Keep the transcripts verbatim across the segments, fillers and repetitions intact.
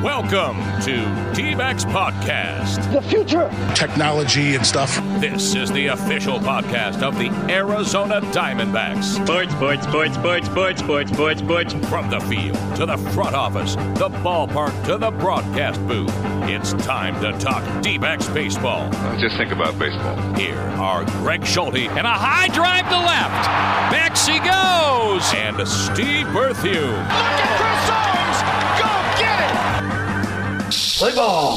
Welcome to D-Backs Podcast. The future. Technology and stuff. This is the official podcast of the Arizona Diamondbacks. Sports, sports, sports, sports, sports, sports, sports, sports. From the field to the front office, the ballpark to the broadcast booth, it's time to talk D-Backs baseball. Just think about baseball. Here are Greg Schulte and a high drive to left. Back she goes. And Steve Berthew. Look at Chris Owens. Go get it. Play ball.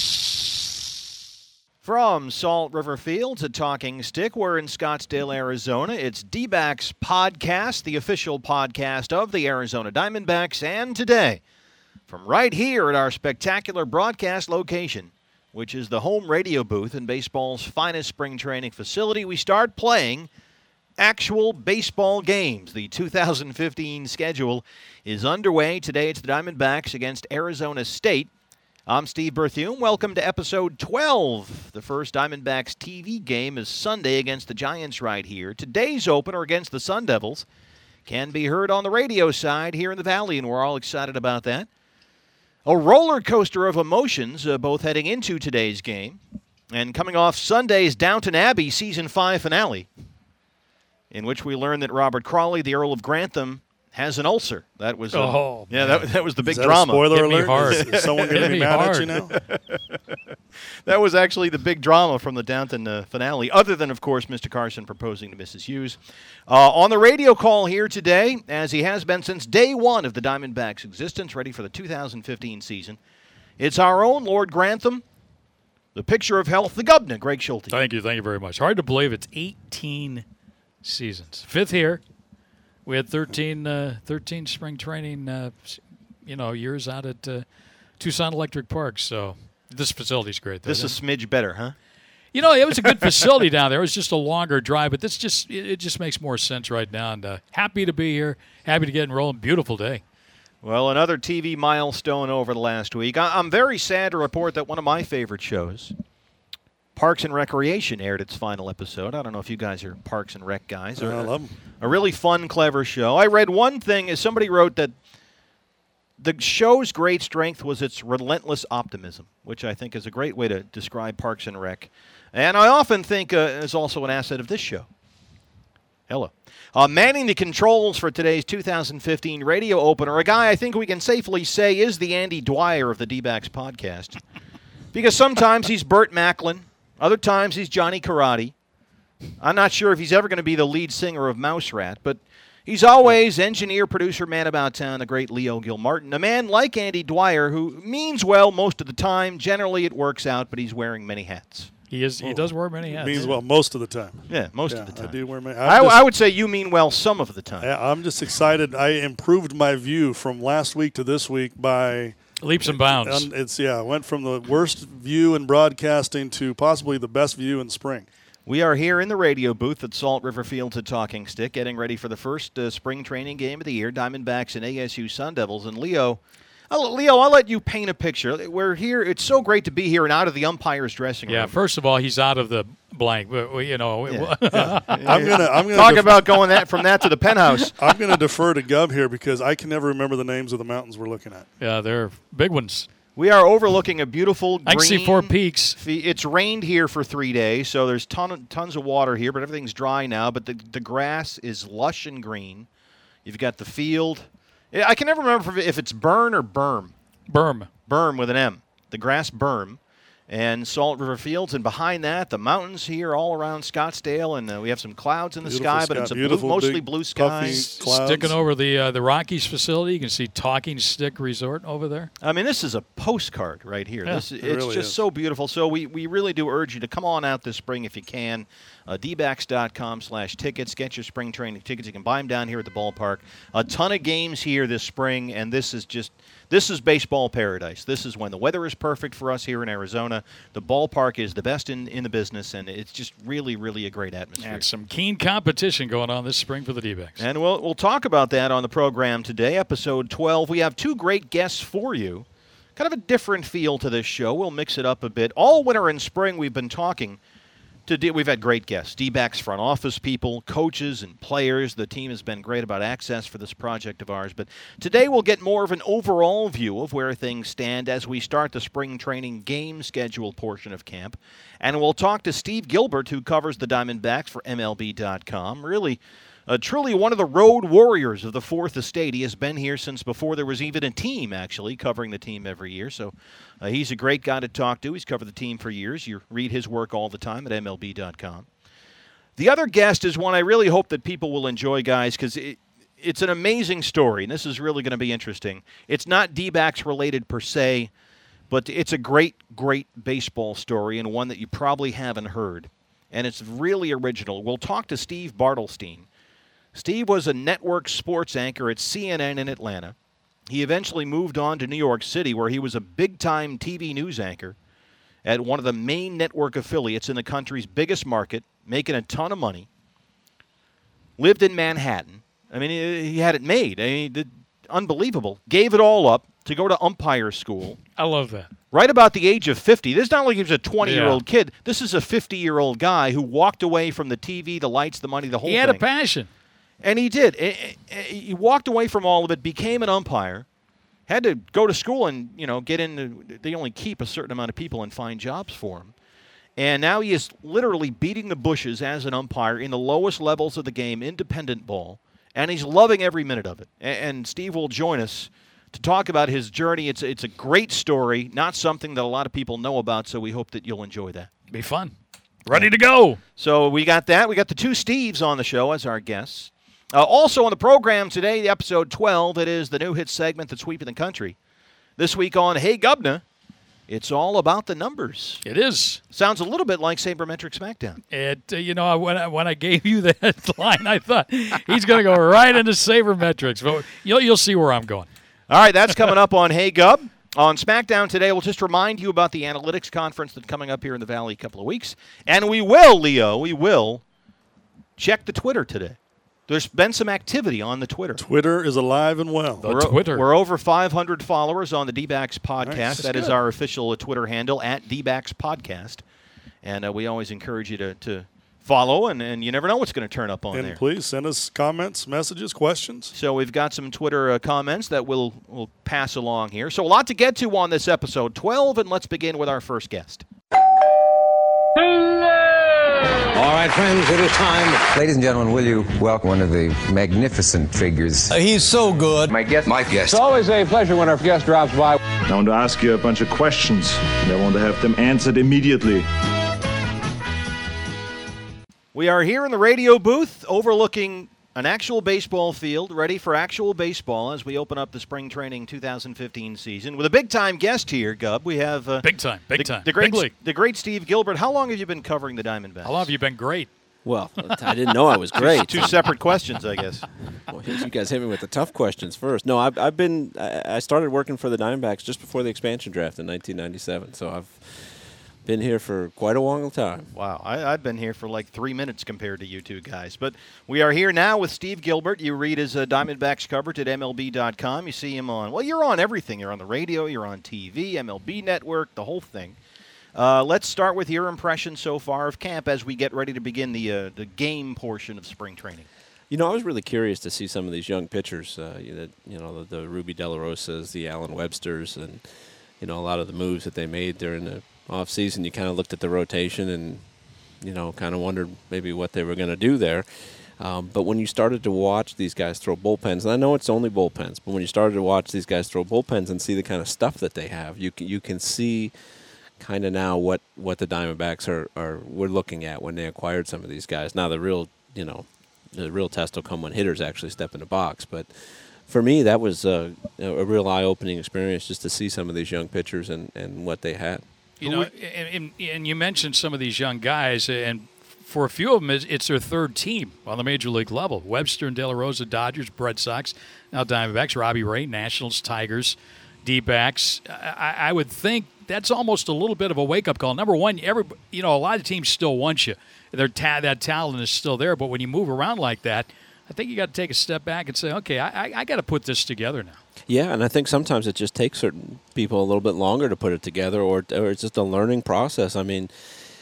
From Salt River Field to Talking Stick, we're in Scottsdale, Arizona. It's D-Backs Podcast, the official podcast of the Arizona Diamondbacks. And today, from right here at our spectacular broadcast location, which is the home radio booth in baseball's finest spring training facility, we start playing actual baseball games. The two thousand fifteen schedule is underway. Today it's the Diamondbacks against Arizona State. I'm Steve Berthew. Welcome to episode twelve. The first Diamondbacks T V game is Sunday against the Giants right here. Today's opener against the Sun Devils can be heard on the radio side here in the Valley, and we're all excited about that. A roller coaster of emotions, uh, both heading into today's game and coming off Sunday's Downton Abbey season five finale, in which we learned that Robert Crawley, the Earl of Grantham, has an ulcer. That was uh, oh, yeah, that, that was the big Is that drama. A spoiler Hit me alert. hard. Is, is someone going to be mad hard. at you now? That was actually the big drama from the Downton uh, finale, other than, of course, Mister Carson proposing to Missus Hughes. Uh, on the radio call here today, as he has been since day one of the Diamondbacks' existence, ready for the two thousand fifteen season, it's our own Lord Grantham, the picture of health, the governor, Greg Schulte. Thank you. Thank you very much. Hard to believe it's eighteen seasons. Fifth here. We had thirteen, uh, thirteen spring training, uh, you know, years out at uh, Tucson Electric Park. So this facility's great. This is a smidge better, huh? You know, it was a good facility down there. It was just a longer drive, but this just it, it just makes more sense right now. And uh, happy to be here. Happy to get enrolled. Beautiful day. Well, another T V milestone over the last week. I- I'm very sad to report that one of my favorite shows, Parks and Recreation, aired its final episode. I don't know if you guys are Parks and Rec guys. Uh, Or, I love them. A really fun, clever show. I read one thing, as somebody wrote that the show's great strength was its relentless optimism, which I think is a great way to describe Parks and Rec. And I often think uh, is also an asset of this show. Hello. Uh, manning the controls for today's two thousand fifteen radio opener, a guy I think we can safely say is the Andy Dwyer of the D-Backs podcast. Because sometimes he's Burt Macklin, other times he's Johnny Karate. I'm not sure if he's ever going to be the lead singer of Mouse Rat, but he's always engineer, producer, man about town, the great Leo Gilmartin. A man like Andy Dwyer who means well most of the time. Generally it works out, but he's wearing many hats. He is. He does wear many hats. Means well most of the time. Yeah, most yeah, of the time. I do wear many. I, just, I would say you mean well some of the time. I, I'm just excited. I improved my view from last week to this week by leaps and bounds. Um, it's yeah, I went from the worst view in broadcasting to possibly the best view in spring. We are here in the radio booth at Salt River Field to Talking Stick, getting ready for the first uh, spring training game of the year, Diamondbacks and A S U Sun Devils. And Leo, I'll, Leo, I'll let you paint a picture. We're here. It's so great to be here and out of the umpire's dressing room. Yeah, first of all, he's out of the blank. You know, Yeah. Yeah. I'm gonna I'm gonna talk def- about going that from that to the penthouse. I'm gonna defer to Gov here because I can never remember the names of the mountains we're looking at. yeah, they're big ones. We are overlooking a beautiful green. I can see four peaks. It's rained here for three days, so there's ton, tons of water here, but everything's dry now. But the, the grass is lush and green. You've got the field. I can never remember if it's burn or berm. Berm. Berm with an M. The grass berm. And Salt River Fields, and behind that, the mountains here all around Scottsdale, and uh, we have some clouds in the Beautiful sky, but sky. it's a blue, Beautiful, mostly big, blue puffy skies. clouds. Sticking over the uh, the Rockies facility, you can see Talking Stick Resort over there. I mean, this is a postcard right here. Yeah, this, it it's really just is. so beautiful. So we, we really do urge you to come on out this spring if you can. Uh, dbacks.com slash tickets. Get your spring training tickets. You can buy them down here at the ballpark. A ton of games here this spring, and this is just this is baseball paradise. This is when the weather is perfect for us here in Arizona. The ballpark is the best in, in the business, and it's just really, really a great atmosphere. And some keen competition going on this spring for the D-backs. And we'll we'll talk about that on the program today, episode twelve. We have two great guests for you. Kind of a different feel to this show. We'll mix it up a bit. All winter and spring we've been talking to do, we've had great guests, D-backs front office people, coaches, and players. The team has been great about access for this project of ours. But today we'll get more of an overall view of where things stand as we start the spring training game schedule portion of camp. And we'll talk to Steve Gilbert, who covers the Diamondbacks for M L B dot com. Really, uh, truly one of the road warriors of the Fourth Estate. He has been here since before there was even a team, actually, covering the team every year. So uh, he's a great guy to talk to. He's covered the team for years. You read his work all the time at M L B dot com. The other guest is one I really hope that people will enjoy, guys, because it, it's an amazing story, and this is really going to be interesting. It's not D-backs related per se, but it's a great, great baseball story and one that you probably haven't heard. And it's really original. We'll talk to Steve Bartelstein. Steve was a network sports anchor at C N N in Atlanta. He eventually moved on to New York City, where he was a big-time T V news anchor at one of the main network affiliates in the country's biggest market, making a ton of money. Lived in Manhattan. I mean, he had it made. I mean, did, unbelievable. Gave it all up to go to umpire school. I love that. Right about the age of fifty. This is not like he was a twenty-year-old Yeah. kid. This is a fifty-year-old guy who walked away from the T V, the lights, the money, the whole He had thing. a passion. And he did. He walked away from all of it, became an umpire, had to go to school and, you know, get in. They only keep a certain amount of people and find jobs for him. And now he is literally beating the bushes as an umpire in the lowest levels of the game, independent ball, and he's loving every minute of it. And Steve will join us to talk about his journey. It's, it's a great story, not something that a lot of people know about, so we hope that you'll enjoy that. Be fun. Ready to go. So we got that. We got the two Steves on the show as our guests. Uh, also on the program today, the episode twelve, it is the new hit segment that's sweeping the country. This week on Hey Gubna, it's all about the numbers. It is. Sounds a little bit like Sabermetric SmackDown. It, uh, you know, when I, when I gave you that line, I thought he's going to go right into sabermetrics. But you'll, you'll see where I'm going. All right, that's coming up on Hey Gub. On SmackDown today, we'll just remind you about the analytics conference that's coming up here in the Valley in a couple of weeks. And we will, Leo, we will check the Twitter today. There's been some activity on the Twitter. Twitter is alive and well. The We're, Twitter. we're over five hundred followers on the D-backs podcast. Nice. That That's is good. our official Twitter handle, at D-backs podcast. And uh, we always encourage you to, to follow, and, and you never know what's going to turn up on And there. please send us comments, messages, questions. So we've got some Twitter uh, comments that we'll, we'll pass along here. So a lot to get to on this episode twelve, and let's begin with our first guest. All right, friends, it is time. Ladies and gentlemen, will you welcome one of the magnificent figures? Uh, he's so good. My guest. My guest. It's always a pleasure when our guest drops by. I want to ask you a bunch of questions, and I want to have them answered immediately. We are here in the radio booth overlooking an actual baseball field, ready for actual baseball as we open up the spring training two thousand fifteen season. With a big-time guest here, Gub, we have... Uh, Big time, big the, time. The great, Big league. the great Steve Gilbert. How long have you been covering the Diamondbacks? How long have you been great? Well, I didn't know I was great. Two separate questions, I guess. Well, you guys hit me with the tough questions first. No, I've, I've been. I I started working for the Diamondbacks just before the expansion draft in nineteen ninety-seven. So I've been here for quite a long time. Wow, I, I've been here for like three minutes compared to you two guys. But we are here now with Steve Gilbert. You read his uh, Diamondbacks coverage at M L B dot com. You see him on, well, you're on everything. You're on the radio, you're on T V, M L B Network, the whole thing. Uh, let's start with your impression so far of camp as we get ready to begin the uh, the game portion of spring training. You know, I was really curious to see some of these young pitchers. Uh, you know, you know the, the Ruby De La Rosas, the Alan Websters, and you know a lot of the moves that they made during the off season. You kind of looked at the rotation and you know kind of wondered maybe what they were going to do there. Um, but when you started to watch these guys throw bullpens, and I know it's only bullpens, but when you started to watch these guys throw bullpens and see the kind of stuff that they have, you can, you can see kind of now what, what the Diamondbacks are, are were looking at when they acquired some of these guys. Now the real, you know, the real test will come when hitters actually step in the box. But for me, that was a, a real eye-opening experience just to see some of these young pitchers and, and what they had. You know, and, and you mentioned some of these young guys, and for a few of them, it's their third team on the major league level. Webster and De La Rosa, Dodgers, Red Sox, now Diamondbacks, Robbie Ray, Nationals, Tigers, D-backs. I, I would think that's almost a little bit of a wake-up call. Number one, every you know, a lot of teams still want you. Their ta- that talent is still there, but when you move around like that, I think you got to take a step back and say, okay, I, I, I got to put this together now. Yeah, and I think sometimes it just takes certain people a little bit longer to put it together, or, or it's just a learning process. I mean,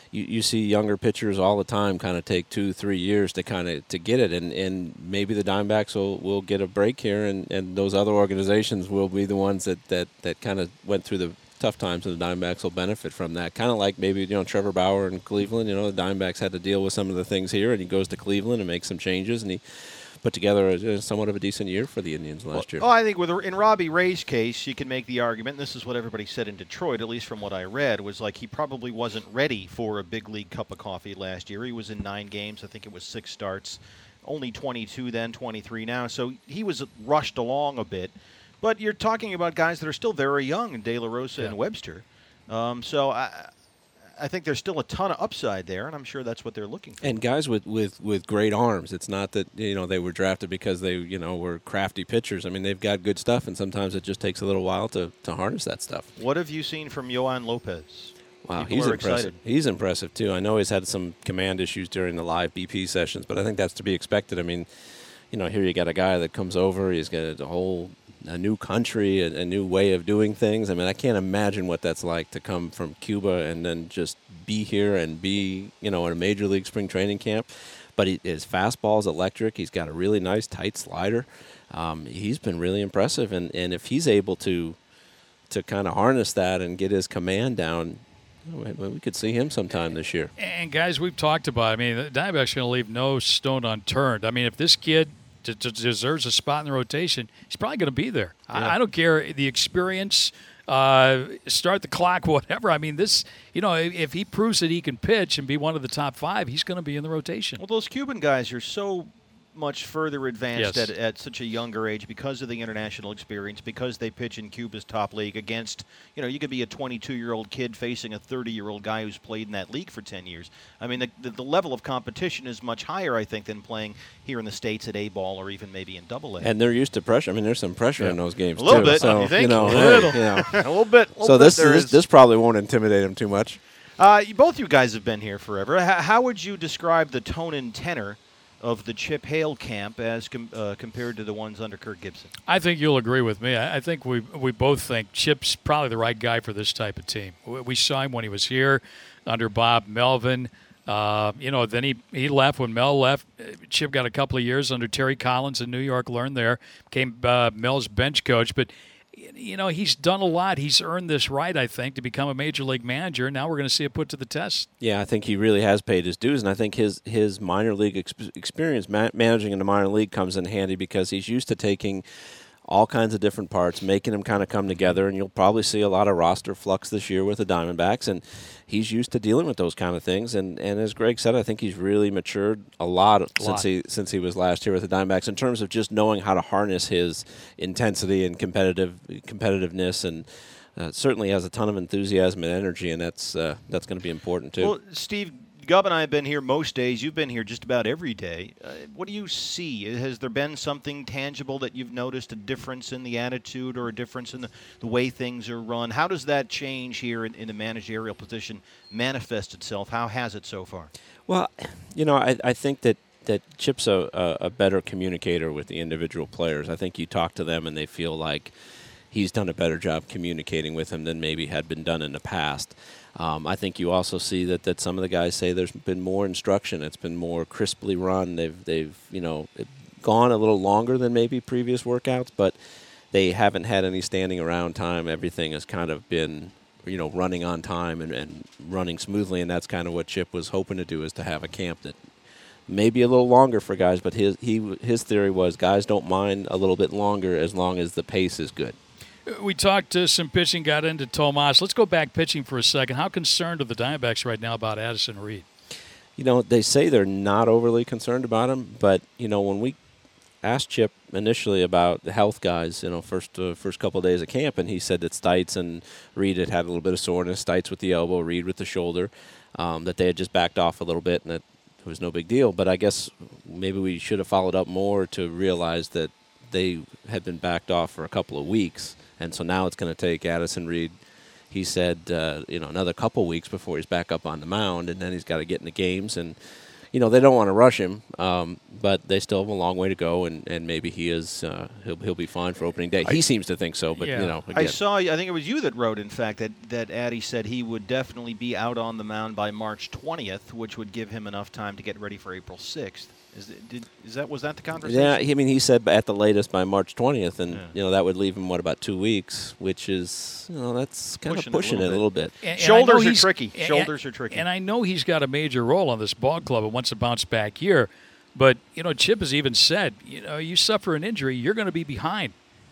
you, you see younger pitchers all the time kind of take two, three years to kind of to get it, and, and maybe the Diamondbacks will, will get a break here, and, and those other organizations will be the ones that, that, that kind of went through the tough times, and the Diamondbacks will benefit from that. Kind of like maybe, you know, Trevor Bauer in Cleveland. You know, the Diamondbacks had to deal with some of the things here, and he goes to Cleveland and makes some changes, and he put together a, somewhat of a decent year for the Indians last year. Oh, I think with in Robbie Ray's case, you can make the argument, and this is what everybody said in Detroit, at least from what I read, was like he probably wasn't ready for a big league cup of coffee last year. He was in nine games. I think it was six starts. Only twenty-two then, twenty-three now. So he was rushed along a bit. But you're talking about guys that are still very young, De La Rosa yeah. and Webster. Um, so I, I think there's still a ton of upside there, and I'm sure that's what they're looking for. And guys with, with, with great arms. It's not that, you know, they were drafted because they, you know, were crafty pitchers. I mean, they've got good stuff, and sometimes it just takes a little while to, to harness that stuff. What have you seen from Yohan Lopez? Wow, People he's are impressive. excited. He's impressive, too. I know he's had some command issues during the live B P sessions, but I think that's to be expected. I mean, you know, here you got a guy that comes over. He's got a whole a new country, a, a new way of doing things. I mean, I can't imagine what that's like to come from Cuba and then just be here and be, you know, in a major league spring training camp. But he, his fastball is electric. He's got a really nice tight slider. Um, he's been really impressive, and, and if he's able to to kind of harness that and get his command down, we could see him sometime this year. And guys, we've talked about. I mean, the Diamondbacks are going to leave no stone unturned. I mean, if this kid d- d- deserves a spot in the rotation, he's probably going to be there. Yeah. I, I don't care the experience. Uh, start the clock, whatever. I mean, this, you know, if, if he proves that he can pitch and be one of the top five, he's going to be in the rotation. Well, those Cuban guys are so much further advanced Yes. at, at such a younger age because of the international experience, because they pitch in Cuba's top league against, you know, you could be a twenty-two-year-old kid facing a thirty-year-old guy who's played in that league for ten years. I mean, the, the, the level of competition is much higher, I think, than playing here in the States at A-ball or even maybe in double A. And they're used to pressure. I mean, there's some pressure Yeah. in those games, a little too. bit, So, you think? You know, a little, you know. a little bit. A little So bit this, there this is. this probably won't intimidate him too much. Uh, you- both you guys have been here forever. H- how would you describe the tone and tenor of the Chip Hale camp as com- uh, compared to the ones under Kirk Gibson? I think you'll agree with me. I, I think we we both think Chip's probably the right guy for this type of team. We, we saw him when he was here under Bob Melvin. Uh, you know, then he, he left when Mel left. Chip got a couple of years under Terry Collins in New York, learned there, became uh, Mel's bench coach. But, you know, he's done a lot. He's earned this right, I think, to become a major league manager. Now we're going to see it put to the test. Yeah, I think he really has paid his dues, and I think his his minor league ex- experience ma- managing in the minor league comes in handy because he's used to taking all kinds of different parts, making them kind of come together, and you'll probably see a lot of roster flux this year with the Diamondbacks, and he's used to dealing with those kind of things. And, and as Greg said, I think he's really matured a lot, A since lot. he since he was last here with the Diamondbacks in terms of just knowing how to harness his intensity and competitive competitiveness, and uh, certainly has a ton of enthusiasm and energy, and that's uh, that's going to be important too. Well, Steve, Gubb and I have been here most days. You've been here just about every day. Uh, what do you see? Has there been something tangible that you've noticed, a difference in the attitude or a difference in the, the way things are run? How does that change here in, in the managerial position manifest itself? How has it so far? Well, you know, I, I think that, that Chip's a, a, a better communicator with the individual players. I think you talk to them and they feel like he's done a better job communicating with them than maybe had been done in the past. Um, I think you also see that, that some of the guys say there's been more instruction. It's been more crisply run. They've, they've you know, gone a little longer than maybe previous workouts, but they haven't had any standing around time. Everything has kind of been, you know, running on time and, and running smoothly, and that's kind of what Chip was hoping to do, is to have a camp that maybe a little longer for guys, but his he his theory was guys don't mind a little bit longer as long as the pace is good. We talked to some pitching, got into Tomas. Let's go back pitching for a second. How concerned are the Diamondbacks right now about Addison Reed? You know, they say they're not overly concerned about him, but, you know, when we asked Chip initially about the health guys, you know, first uh, first couple of days of camp, and he said that Stites and Reed had had a little bit of soreness, Stites with the elbow, Reed with the shoulder, um, that they had just backed off a little bit and that it was no big deal. But I guess maybe we should have followed up more to realize that they had been backed off for a couple of weeks. And so now it's going to take Addison Reed, he said, uh, you know, another couple weeks before he's back up on the mound, and then he's got to get in the games. And, you you know, they don't want to rush him, um, but they still have a long way to go, and, and maybe he is uh, he'll he'll be fine for opening day. He I, seems to think so, but yeah. you know, again. I saw. I think it was you that wrote, in fact, that that Addy said he would definitely be out on the mound by March twentieth, which would give him enough time to get ready for April sixth. Is, it, did, is that was that the conversation? Yeah, I mean, he said at the latest by March twentieth, and yeah. you know that would leave him what about two weeks, which is you know that's kind pushing of pushing it a little bit. bit. And, Shoulders and are tricky. And, Shoulders are tricky. And I know he's got a major role on this ball club. It wants to bounce back here, but you know Chip has even said, you know, you suffer an injury, you're going to be behind,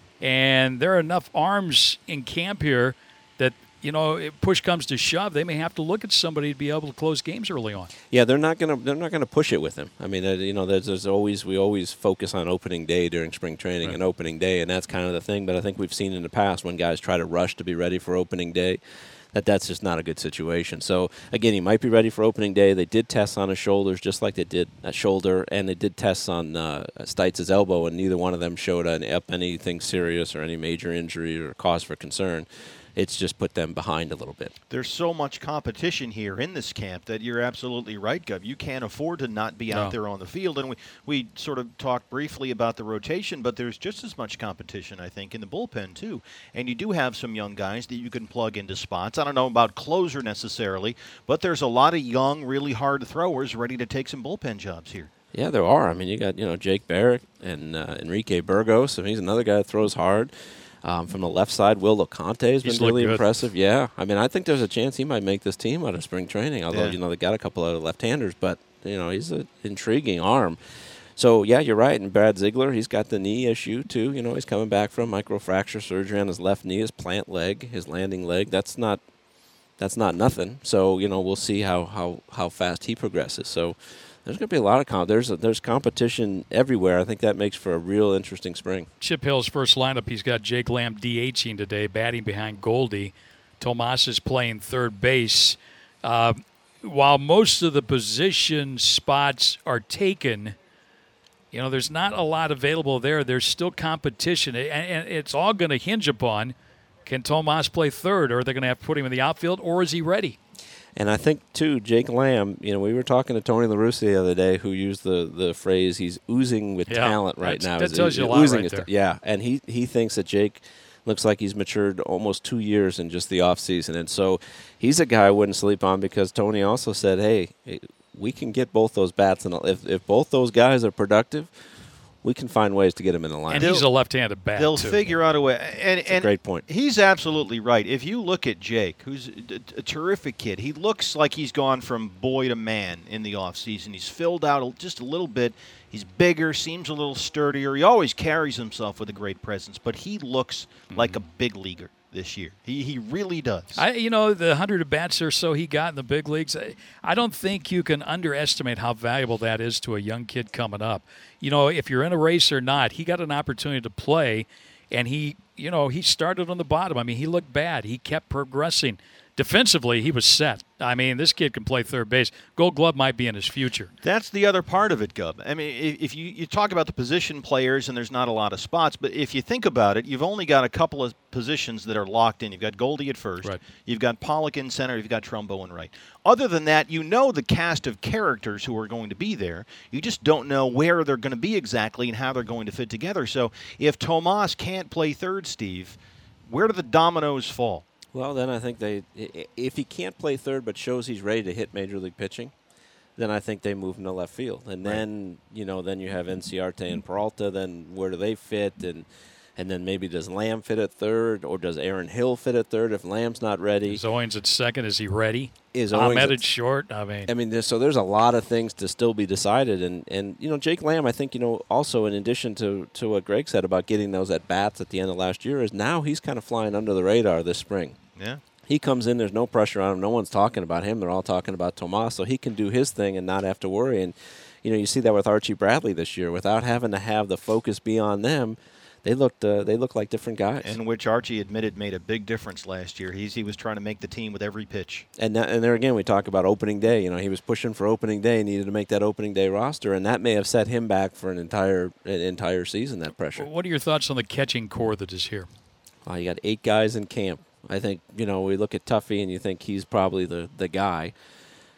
and there are enough arms in camp here that. You know, if push comes to shove, they may have to look at somebody to be able to close games early on. Yeah, they're not gonna they're not gonna push it with him. I mean, uh, you know, there's, there's always we always focus on opening day during spring training right. and opening day, and that's kind of the thing. But I think we've seen in the past when guys try to rush to be ready for opening day, that that's just not a good situation. So again, he might be ready for opening day. They did tests on his shoulders, just like they did a shoulder, and they did tests on uh, Stites' elbow, and neither one of them showed an, up anything serious or any major injury or cause for concern. It's just put them behind a little bit. There's so much competition here in this camp that you're absolutely right, Gov. You can't afford to not be no. out there on the field. And we, we sort of talked briefly about the rotation, but there's just as much competition, I think, in the bullpen, too. And you do have some young guys that you can plug into spots. I don't know about closer necessarily, but there's a lot of young, really hard throwers ready to take some bullpen jobs here. Yeah, there are. I mean, you got, you know, Jake Barrett and uh, Enrique Burgos. I mean, he's another guy that throws hard. Um, from the left side, Will LeConte has been really impressive. Yeah, I mean, I think there's a chance he might make this team out of spring training. Although yeah. you know they got a couple of left-handers, but you know he's an intriguing arm. So yeah, you're right. And Brad Ziegler, he's got the knee issue too. You know, he's coming back from microfracture surgery on his left knee, his plant leg, his landing leg. That's not that's not nothing. So you know, we'll see how how how fast he progresses. So. There's going to be a lot of comp. There's a, there's competition everywhere. I think that makes for a real interesting spring. Chip Hill's first lineup, he's got Jake Lamb DHing today, batting behind Goldie. Tomas is playing third base. Uh, while most of the position spots are taken, you know, there's not a lot available there. There's still competition, and, and it's all going to hinge upon, can Tomas play third, or are they going to have to put him in the outfield, or is he ready? And I think, too, Jake Lamb, you know, we were talking to Tony La Russa the other day, who used the, the phrase, he's oozing with yeah, talent right now. That tells you a lot right there. Yeah, and he, he thinks that Jake looks like he's matured almost two years in just the offseason. And so he's a guy I wouldn't sleep on because Tony also said, hey, we can get both those bats. And if, if both those guys are productive, we can find ways to get him in the line. And he's a left-handed bat, They'll too. figure out a way. And, That's and a great point. He's absolutely right. If you look at Jake, who's a, a terrific kid, he looks like he's gone from boy to man in the offseason. He's filled out just a little bit. He's bigger, seems a little sturdier. He always carries himself with a great presence, but he looks mm-hmm. like a big leaguer this year. He he really does. I, you know, the one hundred at-bats or so he got in the big leagues, I, I don't think you can underestimate how valuable that is to a young kid coming up. You know, if you're in a race or not, he got an opportunity to play, and he, you know, he started on the bottom. I mean, he looked bad. He kept progressing. Defensively, he was set. I mean, this kid can play third base. Gold Glove might be in his future. That's the other part of it, Gub. I mean, if you, you talk about the position players and there's not a lot of spots, but if you think about it, you've only got a couple of positions that are locked in. You've got Goldie at first. Right. You've got Pollock in center. You've got Trumbo in right. Other than that, you know the cast of characters who are going to be there. You just don't know where they're going to be exactly and how they're going to fit together. So if Tomas can't play third, Steve, where do the dominoes fall? Well, then I think they, if he can't play third but shows he's ready to hit major league pitching, then I think they move him to left field. And then, right. you know, then you have Enciarte and Peralta. Then where do they fit? And and then maybe does Lamb fit at third, or does Aaron Hill fit at third if Lamb's not ready? Is Owens at second? Is he ready? Is Owens at short? I mean, I mean, there's, so there's a lot of things to still be decided. And, and you know, Jake Lamb, I think, you know, also in addition to, to what Greg said about getting those at bats at the end of last year, is now he's kind of flying under the radar this spring. Yeah. He comes in, there's no pressure on him. No one's talking about him. They're all talking about Tomas, so he can do his thing and not have to worry. And, you know, you see that with Archie Bradley this year. Without having to have the focus be on them, they looked uh, they look like different guys. And which Archie admitted made a big difference last year. He's, he was trying to make the team with every pitch. And, that, and there again, we talk about opening day. You know, he was pushing for opening day, needed to make that opening day roster, and that may have set him back for an entire an entire season, that pressure. What are your thoughts on the catching core that is here? Well, you got eight guys in camp. I think, you know, we look at Tuffy and you think he's probably the, the guy.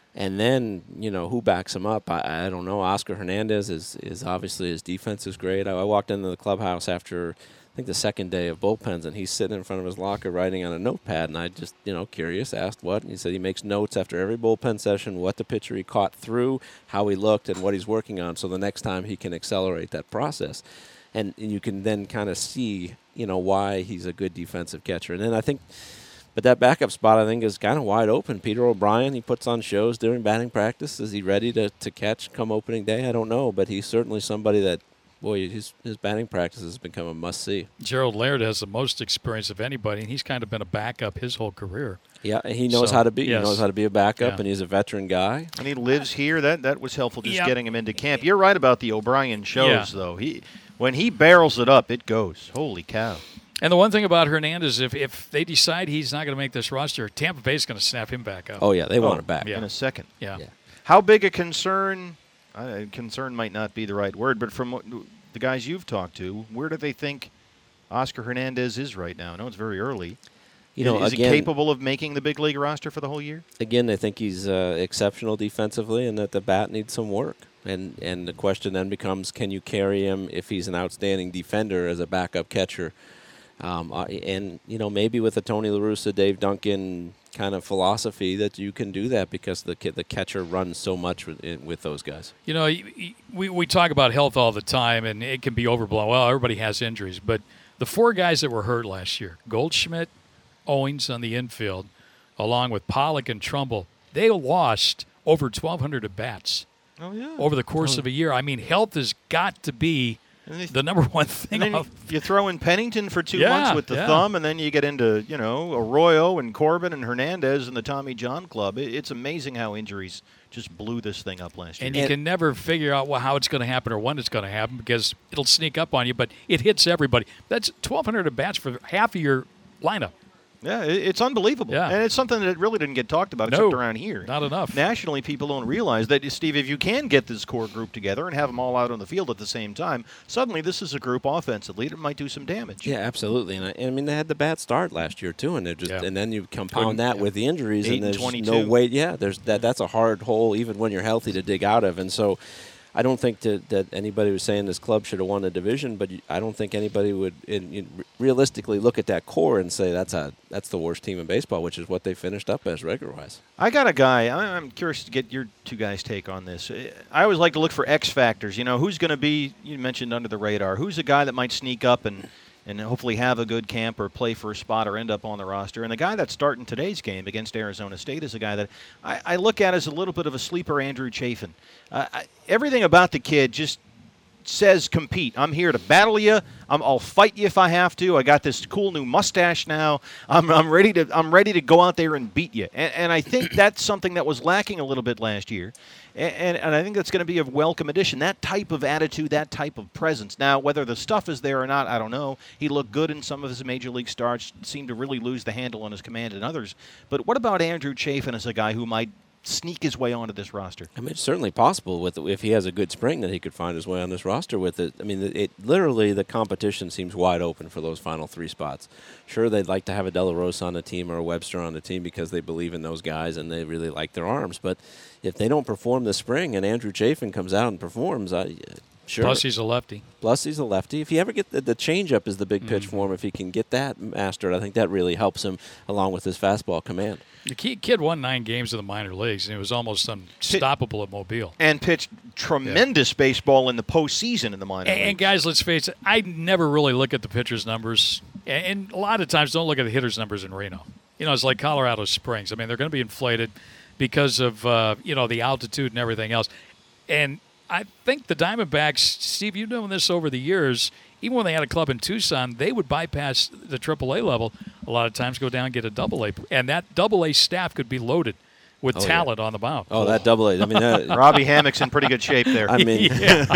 And then, you know, who backs him up? I, I don't know. Oscar Hernandez is, is obviously, his defense is great. I, I walked into the clubhouse after, I think, the second day of bullpens, and he's sitting in front of his locker writing on a notepad. And I just, you know, curious, asked what. And he said he makes notes after every bullpen session, what the pitcher he caught threw, how he looked, and what he's working on, so the next time he can accelerate that process. And you can then kind of see, you know, why he's a good defensive catcher. And then I think, but that backup spot, I think, is kind of wide open. Peter O'Brien, he puts on shows during batting practice. Is he ready to, to catch come opening day? I don't know, but he's certainly somebody that, boy, his, his batting practice has become a must-see. Gerald Laird has the most experience of anybody, and he's kind of been a backup his whole career. Yeah, he knows So, how to be. yes. He knows how to be a backup, Yeah. and he's a veteran guy. And he lives here. That that was helpful, just Yep. getting him into camp. You're right about the O'Brien shows, Yeah. though. He when he barrels it up, it goes. Holy cow! And the one thing about Hernandez, if if they decide he's not going to make this roster, Tampa Bay's going to snap him back up. Oh, yeah, they Oh, want it back. in a second. Yeah. Yeah. How big a concern? Uh, concern might not be the right word, but from what, the guys you've talked to, where do they think Oscar Hernandez is right now? I know it's very early. You know, is again, he capable of making the big league roster for the whole year? Again, I think he's uh, exceptional defensively, and that the bat needs some work. And and the question then becomes, can you carry him if he's an outstanding defender as a backup catcher? Um, uh, and, you know, maybe with a Tony La Russa, Dave Duncan kind of philosophy that you can do that because the the catcher runs so much with, with those guys. You know, we, we talk about health all the time, and it can be overblown. Well, everybody has injuries. But the four guys that were hurt last year, Goldschmidt, Owings on the infield, along with Pollock and Trumbull, they lost over twelve hundred at-bats oh, yeah. over the course oh. of a year. I mean, health has got to be they, the number one thing. And then you, you throw in Pennington for two yeah, months with the yeah. thumb, and then you get into, you know, Arroyo and Corbin and Hernandez and the Tommy John Club. It, it's amazing how injuries just blew this thing up last year. And you can never figure out well, how it's going to happen or when it's going to happen because it'll sneak up on you, but it hits everybody. That's twelve hundred at-bats for half of your lineup. Yeah, it's unbelievable. Yeah. And it's something that really didn't get talked about no, except around here. Not enough. Nationally, people don't realize that, Steve, if you can get this core group together and have them all out on the field at the same time, suddenly this is a group offensively that might do some damage. Yeah, absolutely. And I, and I mean, they had the bad start last year, too, and they're just yeah. and then you compound Couldn't, that yeah. with the injuries, Eight and there's and no way. Yeah, there's that. That's a hard hole, even when you're healthy, to dig out of. And so I don't think that, that anybody was saying this club should have won the division, but I don't think anybody would in, in realistically look at that core and say that's a that's the worst team in baseball, which is what they finished up as regular-wise. I got a guy. I'm curious to get your two guys' take on this. I always like to look for X factors. You know, who's going to be, you mentioned under the radar, who's a guy that might sneak up and, and hopefully have a good camp or play for a spot or end up on the roster. And the guy that's starting today's game against Arizona State is a guy that I, I look at as a little bit of a sleeper, Andrew Chafin. Uh, I, everything about the kid just says compete. I'm here to battle you. I'm, I'll fight you if I have to. I got this cool new mustache now. I'm, I'm ready to I'm ready to go out there and beat you. And, and I think that's something that was lacking a little bit last year. And, and, and I think that's going to be a welcome addition. That type of attitude, that type of presence. Now, whether the stuff is there or not, I don't know. He looked good in some of his major league starts. Seemed to really lose the handle on his command in others. But what about Andrew Chafin as a guy who might sneak his way onto this roster? I mean, it's certainly possible with if he has a good spring that he could find his way on this roster with it. I mean, it, it literally the competition seems wide open for those final three spots. Sure, they'd like to have a De La Rosa on the team or a Webster on the team because they believe in those guys and they really like their arms. But if they don't perform this spring and Andrew Chafin comes out and performs, I. Sure. Plus he's a lefty. Plus he's a lefty. If you ever get the, the changeup is the big pitch mm. for him. If he can get that mastered, I think that really helps him along with his fastball command. The kid won nine games in the minor leagues, and it was almost unstoppable at Mobile. And pitched tremendous yeah. baseball in the postseason in the minor and, leagues. And, guys, let's face it, I never really look at the pitcher's numbers, and a lot of times don't look at the hitter's numbers in Reno. You know, it's like Colorado Springs. I mean, they're going to be inflated because of, uh, you know, the altitude and everything else. And I think the Diamondbacks, Steve, you've known this over the years, even when they had a club in Tucson, they would bypass the triple A level a lot of times, go down and get a double A. And that double A staff could be loaded with oh, talent yeah. on the mound. Oh, that double A. I mean, that, Robbie Hammock's in pretty good shape there. I mean,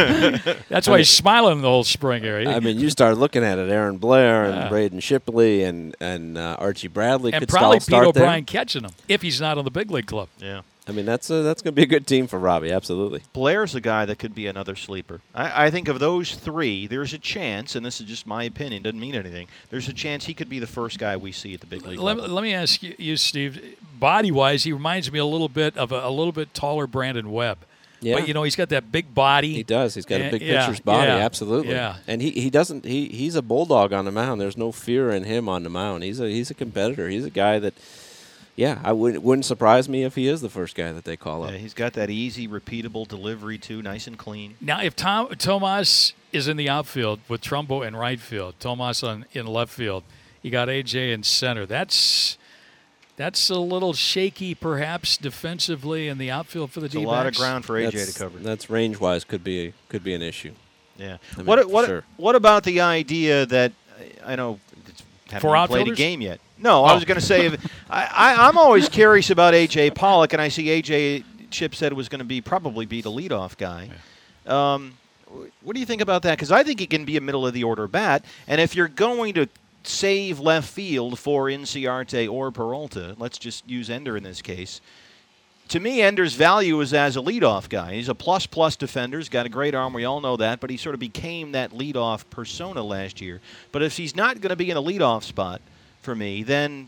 that's why I mean, he's smiling the whole spring area. I mean, you start looking at it, Aaron Blair and yeah. Braden Shipley and, and uh, Archie Bradley and could probably start Pete O'Brien there. catching him if he's not on the big league club. Yeah. I mean, that's a, that's going to be a good team for Robbie, absolutely. Blair's a guy that could be another sleeper. I, I think of those three, there's a chance, and this is just my opinion, doesn't mean anything, there's a chance he could be the first guy we see at the big league let, level. Let me ask you, you, Steve, body-wise, he reminds me a little bit of a, a little bit taller Brandon Webb. Yeah. But, you know, he's got that big body. He does. He's got a big yeah, pitcher's body, yeah, absolutely. Yeah. And he, he doesn't he he's a bulldog on the mound. There's no fear in him on the mound. He's a he's a competitor. He's a guy that, yeah, I wouldn't wouldn't surprise me if he is the first guy that they call up. Yeah, he's got that easy, repeatable delivery too, nice and clean. Now, if Tom Tomas is in the outfield with Trumbo in right field, Tomas on in left field, you got A J in center. That's That's a little shaky, perhaps, defensively in the outfield for the it's D-backs. a lot of ground for A J that's, to cover. That's range-wise could be could be an issue. Yeah. I mean, what what sure. what about the idea that I know it's haven't For even played a outfielders? game yet? No, Oh. I was going to say if, I, I I'm always curious about A J Pollock, and I see A J Chip said was going to be probably be the leadoff guy. Yeah. Um, what do you think about that? Because I think he can be a middle of the order bat, and if you're going to save left field for Inciarte or Peralta, let's just use Ender in this case. To me, Ender's value is as a leadoff guy. He's a plus-plus defender. He's got a great arm. We all know that. But he sort of became that leadoff persona last year. But if he's not going to be in a leadoff spot for me, then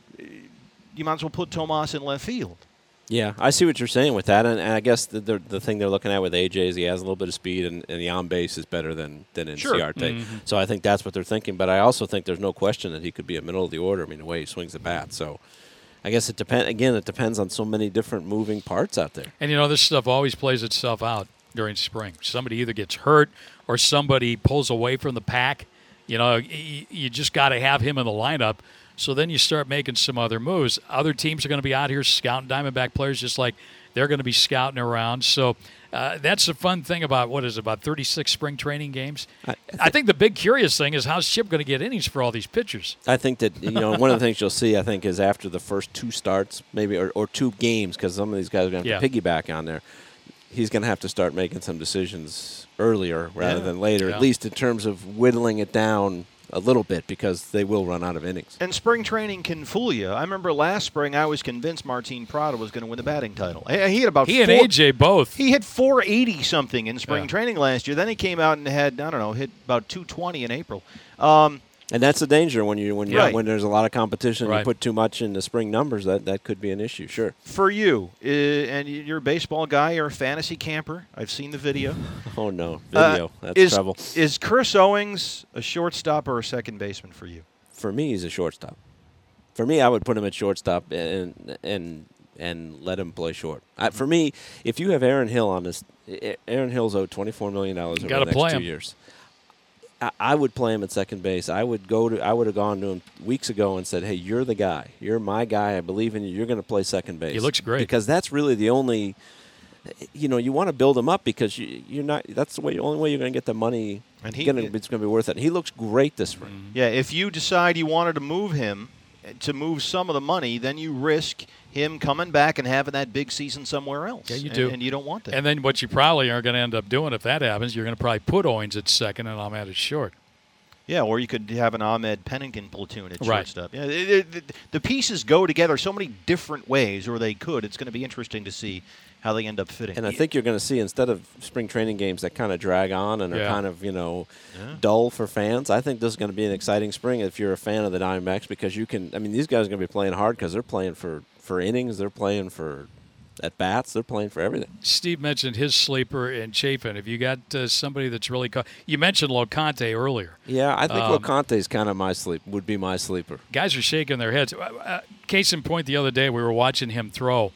you might as well put Tomas in left field. Yeah, I see what you're saying with that, and, and I guess the, the the thing they're looking at with A J is he has a little bit of speed, and, and the on base is better than than in Sure. Inciarte. Mm-hmm. So I think that's what they're thinking. But I also think there's no question that he could be a middle of the order. I mean, the way he swings the bat. So I guess it depends. Again, it depends on so many different moving parts out there. And, you know, this stuff always plays itself out during spring. Somebody either gets hurt or somebody pulls away from the pack. You know, y- you just got to have him in the lineup. So then you start making some other moves. Other teams are going to be out here scouting Diamondback players just like they're going to be scouting around. So uh, that's the fun thing about, what is it, about thirty-six spring training games? I, I, th- I think the big curious thing is how's Chip going to get innings for all these pitchers? I think that, you know, one of the things you'll see, I think, is after the first two starts, maybe, or, or two games, because some of these guys are going to have Yeah. to piggyback on there, he's going to have to start making some decisions earlier rather Yeah. than later, Yeah. at least in terms of whittling it down a little bit, because they will run out of innings. And spring training can fool you. I remember last spring I was convinced Martin Prado was going to win the batting title. He he had about He four, and A J both. He hit four eighty something in spring Yeah. training last year. Then he came out and had, I don't know, hit about two twenty in April. Um, And that's the danger when you when you Right. when there's a lot of competition. Right. You put too much in the spring numbers. That that could be an issue. Sure. for you, uh, and you're a baseball guy, you're a fantasy camper. I've seen the video. Oh no, Uh, video. that's is, trouble. Is Chris Owings a shortstop or a second baseman for you? For me, he's a shortstop. For me, I would put him at shortstop and and and let him play short. I, for me, if you have Aaron Hill on this, Aaron Hill's owed twenty-four million dollars over Gotta the next play two him. years. I, I would play him at second base. I would go to. I would have gone to him weeks ago and said, "Hey, you're the guy. You're my guy. I believe in you. You're going to play second base." He looks great. because that's really the only. You know, you want to build him up because you, you're not. That's the way. Only way you're going to get the money. And he- gonna, it's going to be worth it. He looks great this spring. Yeah, if you decide you wanted to move him, to move some of the money, then you risk him coming back and having that big season somewhere else. Yeah, you and, do. And you don't want that. And then what you probably are going to end up doing if that happens, you're going to probably put Owens at second and Ahmed at short. Yeah, or you could have an Ahmed Pennington platoon at Right. shortstop. Yeah, the, the, the pieces go together so many different ways, or they could. It's going to be interesting to see how they end up fitting. And I think you're going to see, instead of spring training games that kind of drag on and are Yeah. kind of, you know, Yeah. dull for fans, I think this is going to be an exciting spring if you're a fan of the Diamondbacks, because you can, I mean, these guys are going to be playing hard because they're playing for, for innings, they're playing for at bats, they're playing for everything. Steve mentioned his sleeper in Chafin. Have you got uh, somebody that's really ca- – you mentioned Locante earlier. Yeah, I think Um, Locante's kind of my sleep, would be my sleeper. Guys are shaking their heads. Uh, uh, case in point, the other day we were watching him throw,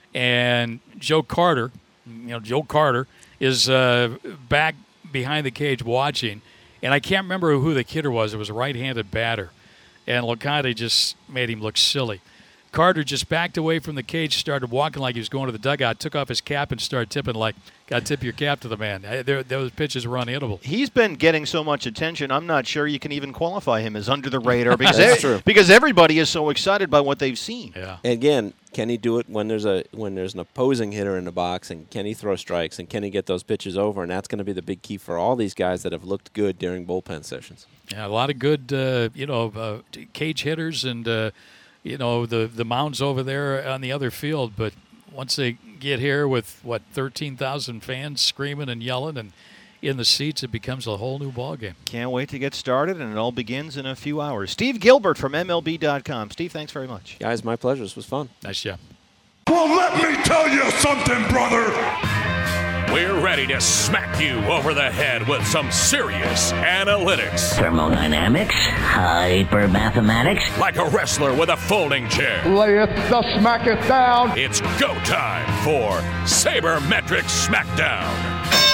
and Joe Carter, you know, Joe Carter is uh, back behind the cage watching, and I can't remember who the hitter was. It was a right-handed batter, and Locante just made him look silly. Carter just backed away from the cage, started walking like he was going to the dugout, took off his cap and started tipping like, got to tip your cap to the man. Uh, there- Those pitches were unhittable. He's been getting so much attention, I'm not sure you can even qualify him as under the radar because, That's e- true. because everybody is so excited by what they've seen. Yeah. Again, can he do it when there's a when there's an opposing hitter in the box, and can he throw strikes, and can he get those pitches over? And that's going to be the big key for all these guys that have looked good during bullpen sessions. Yeah, a lot of good, uh, you know, uh, t- cage hitters and, uh, you know, the, the mounds over there on the other field. But once they get here with, what, thirteen thousand fans screaming and yelling and in the seats, it becomes a whole new ballgame. Can't wait to get started, and it all begins in a few hours. Steve Gilbert from M L B dot com. Steve, thanks very much. Guys, my pleasure. This was fun. Nice job. Well, let me tell you something, brother. We're ready to smack you over the head with some serious analytics. Thermodynamics, hypermathematics. Like a wrestler with a folding chair. Lay it the smack it down. It's go time for Sabermetric Smackdown.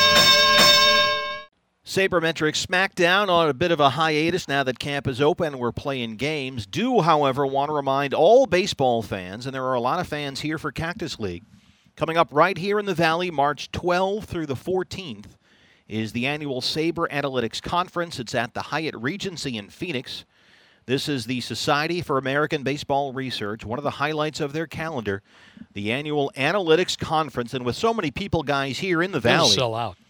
Sabermetric Smackdown on a bit of a hiatus now that camp is open. We're playing games. Do, however, want to remind all baseball fans, and there are a lot of fans here for Cactus League, coming up right here in the Valley, March twelfth through the fourteenth, is the annual Saber Analytics Conference. It's at the Hyatt Regency in Phoenix. This is the Society for American Baseball Research, one of the highlights of their calendar, the annual Analytics Conference. And with so many people, guys, here in the Valley, It'll sell out.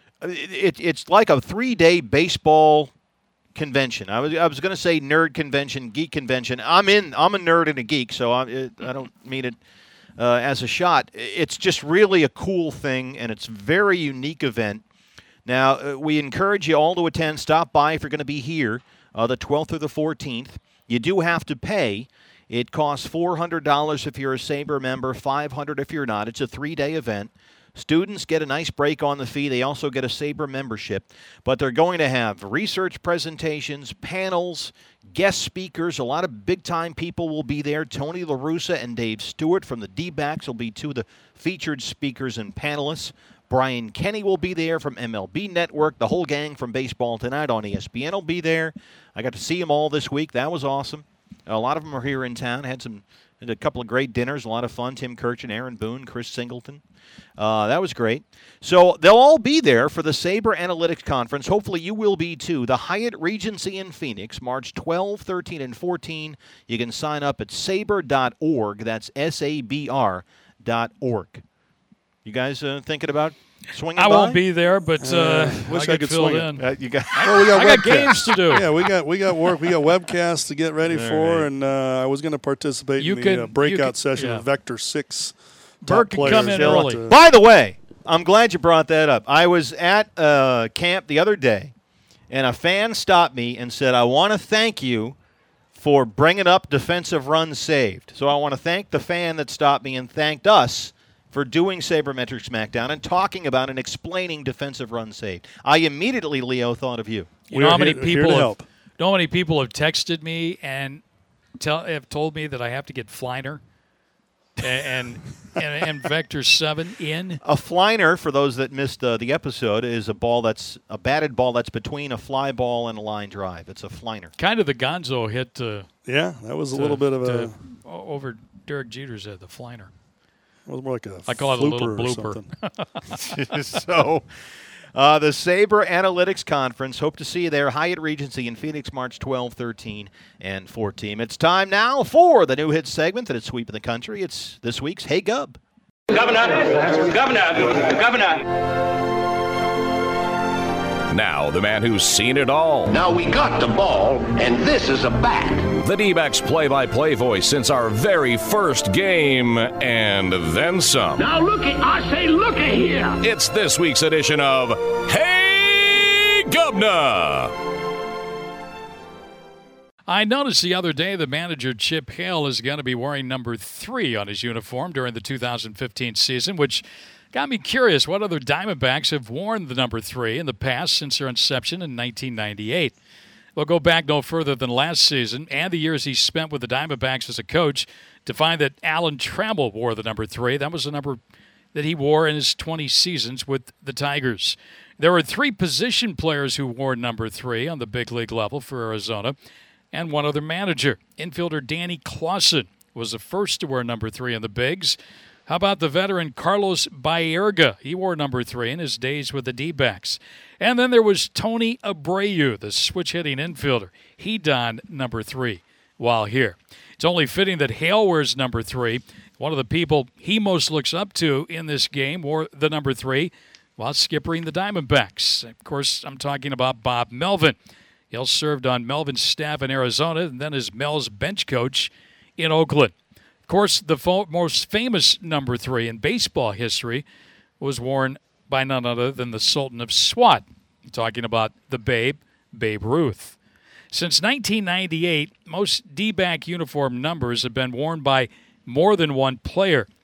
It, it's like a three-day baseball convention. I was I was going to say nerd convention, geek convention. I'm in. I'm a nerd and a geek, so I, it, I don't mean it uh, as a shot. It's just really a cool thing, and it's a very unique event. Now, uh, we encourage you all to attend. Stop by if you're going to be here uh, the twelfth through the fourteenth. You do have to pay. It costs four hundred dollars if you're a Saber member, five hundred dollars if you're not. It's a three-day event. Students get a nice break on the fee. They also get a Saber membership. But they're going to have research presentations, panels, guest speakers. A lot of big-time people will be there. Tony La Russa and Dave Stewart from the D-backs will be two of the featured speakers and panelists. Brian Kenny will be there from M L B Network. The whole gang from Baseball Tonight on E S P N will be there. I got to see them all this week. That was awesome. A lot of them are here in town. Had some, had a couple of great dinners. A lot of fun. Tim Kirchin, Aaron Boone, Chris Singleton. Uh, that was great. So they'll all be there for the Saber Analytics Conference. Hopefully you will be too. The Hyatt Regency in Phoenix, March twelfth, thirteenth, and fourteenth. You can sign up at saber dot org. That's S A B R dot org. You guys uh, thinking about swinging I by? won't be there, but uh, Uh, wish I, I get could filled swing in. it. Uh, you got, Well, we got, I got webcast. games to do. Yeah, we got we got work. We got webcasts to get ready All for, right. and uh, I was going to participate You in can- the uh, you breakout can- session yeah. with Vector Six. Burke top can come players. in But, early. uh, By the way, I'm glad you brought that up. I was at uh, camp the other day, and a fan stopped me and said, I want to thank you for bringing up defensive runs saved. So I want to thank the fan that stopped me and thanked us for doing Sabermetric Smackdown and talking about and explaining defensive runs saved. I immediately, Leo, thought of you. You know how many here- here people to have, help. you know how many people have texted me and tell have told me that I have to get Fliner and and, and, and Vector seven in. A fliner, for those that missed uh, the episode, is a ball that's a batted ball that's between a fly ball and a line drive. It's a fliner. Kind of the Gonzo hit to, Yeah, that was a to- little bit of a. to- over Derek Jeter's head, the Fliner. It was more like a. I call it a little flooper or blooper. something. so, uh, the Saber Analytics Conference. Hope to see you there. Hyatt Regency in Phoenix, March twelfth, thirteenth, and fourteenth. It's time now for the new hit segment that is sweeping the country. It's this week's Hey Gub. Governor, Governor, Governor. Now, the man who's seen it all. Now we got the ball, and this is a bat. The D-backs play-by-play voice since our very first game, and then some. Now look at, I say look at here. It's this week's edition of Hey Gubna. I noticed the other day the manager, Chip Hale, is going to be wearing number three on his uniform during the two thousand fifteen season, which got me curious what other Diamondbacks have worn the number three in the past since their inception in nineteen ninety-eight. We'll go back no further than last season and the years he spent with the Diamondbacks as a coach to find that Alan Trammell wore the number three. That was the number that he wore in his twenty seasons with the Tigers. There were three position players who wore number three on the big league level for Arizona, and one other manager. Infielder Danny Clausen was the first to wear number three in the bigs. How about the veteran Carlos Baerga? He wore number three in his days with the D-backs. And then there was Tony Abreu, the switch-hitting infielder. He donned number three while here. It's only fitting that Hale wears number three. One of the people he most looks up to in this game wore the number three while skippering the Diamondbacks. Of course, I'm talking about Bob Melvin. Hale served on Melvin's staff in Arizona and then as Mel's bench coach in Oakland. Of course, the fo- most famous number three in baseball history was worn by none other than the Sultan of Swat. I'm talking about the Babe, Babe Ruth. Since nineteen ninety-eight, most D-back uniform numbers have been worn by more than one player.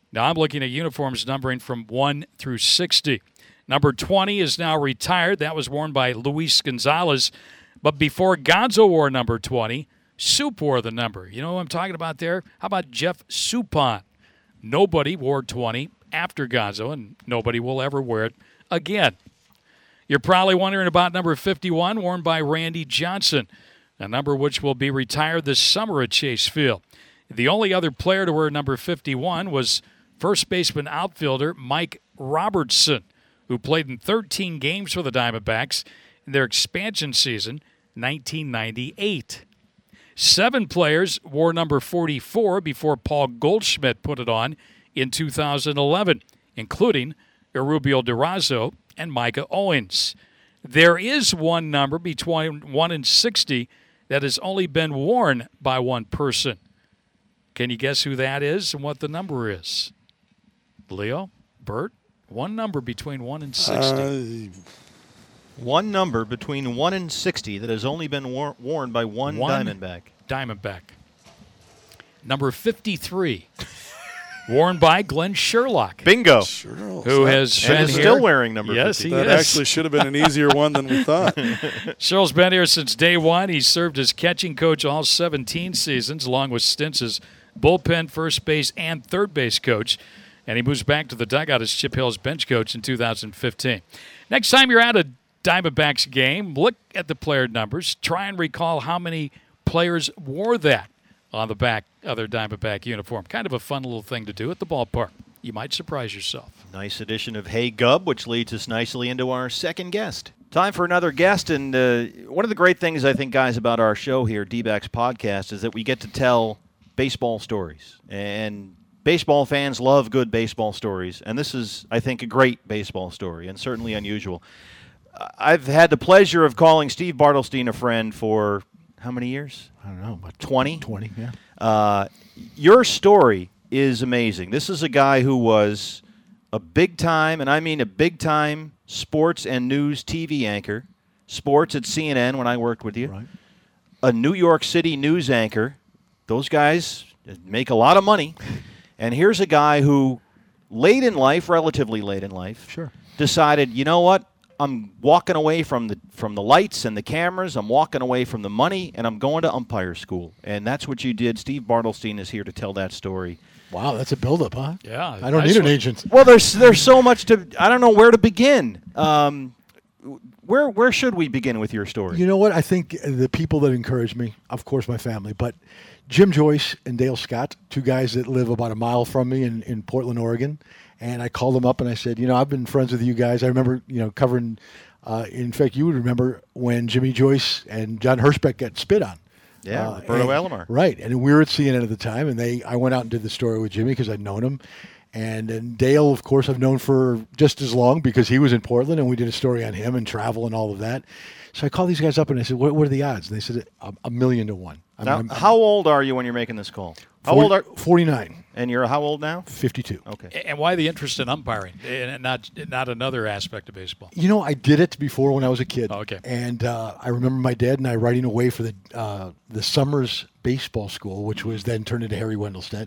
Now I'm looking at uniforms numbering from one through sixty. Number twenty is now retired. That was worn by Luis Gonzalez. But before Gonzo wore number twenty, Soup wore the number. You know what I'm talking about there? How about Jeff Suppan? Nobody wore twenty after Gonzo, and nobody will ever wear it again. You're probably wondering about number fifty-one, worn by Randy Johnson, a number which will be retired this summer at Chase Field. The only other player to wear number fifty-one was first baseman outfielder Mike Robertson, who played in thirteen games for the Diamondbacks in their expansion season, nineteen ninety-eight. Seven players wore number forty-four before Paul Goldschmidt put it on in two thousand eleven, including Erubio Durazo and Micah Owens. There is one number between one and sixty that has only been worn by one person. Can you guess who that is and what the number is? Leo? Bert? One number between one and sixty. Uh, one number between one and sixty that has only been wor- worn by one, one Diamondback. Diamondback. Number fifty-three. Worn by Glenn Sherlock. Bingo. Sure. Who has and been is here. still wearing number yes, fifty. He that is. actually should have been an easier one than we thought. Sheryl's been here since day one. He served as catching coach all seventeen seasons, along with stints as bullpen, first base, and third base coach. And he moves back to the dugout as Chip Hill's bench coach in two thousand fifteen. Next time you're at a Diamondbacks game, look at the player numbers. Try and recall how many players wore that on the back of their Diamondback uniform. Kind of a fun little thing to do at the ballpark. You might surprise yourself. Nice edition of Hey Gub, which leads us nicely into our second guest. Time for another guest, and uh, one of the great things I think, guys, about our show here, D-Backs Podcast, is that we get to tell baseball stories. And baseball fans love good baseball stories, and this is, I think, a great baseball story, and certainly unusual. I've had the pleasure of calling Steve Bartelstein a friend for how many years? I don't know, about twenty? twenty, yeah. Uh, your story is amazing. This is a guy who was a big-time, and I mean a big-time, sports and news T V anchor, sports at C N N when I worked with you, right. A New York City news anchor. Those guys make a lot of money. And here's a guy who, late in life, relatively late in life, sure. decided, you know what? I'm walking away from the from the lights and the cameras. I'm walking away from the money, and I'm going to umpire school. And that's what you did. Steve Bartelstein is here to tell that story. Wow, that's a build-up, huh? Yeah. I don't nice need an one. agent. Well, there's there's so much to. I don't know where to begin. Um, where where should we begin with your story? You know what? I think the people that encouraged me, of course, my family, but Jim Joyce and Dale Scott, two guys that live about a mile from me in, in Portland, Oregon. And I called them up and I said, you know, I've been friends with you guys. I remember, you know, covering. Uh, in fact, you would remember when Jimmy Joyce and John Hirschbeck got spit on. Yeah, uh, Roberto and, Alomar. Right, and we were at C N N at the time, and they I went out and did the story with Jimmy because I'd known him. And, and Dale, of course, I've known for just as long because he was in Portland, and we did a story on him and travel and all of that. So I called these guys up and I said, what, what are the odds? And they said, a, a million to one. I'm, Now, I'm, how old are you when you're making this call? How forty, old are forty-nine. And you're how old now? fifty-two. Okay. And why the interest in umpiring and not not another aspect of baseball? You know, I did it before when I was a kid. Oh, okay. And uh, I remember my dad and I writing away for the uh, the Summers Baseball School, which was then turned into Harry Wendelstedt.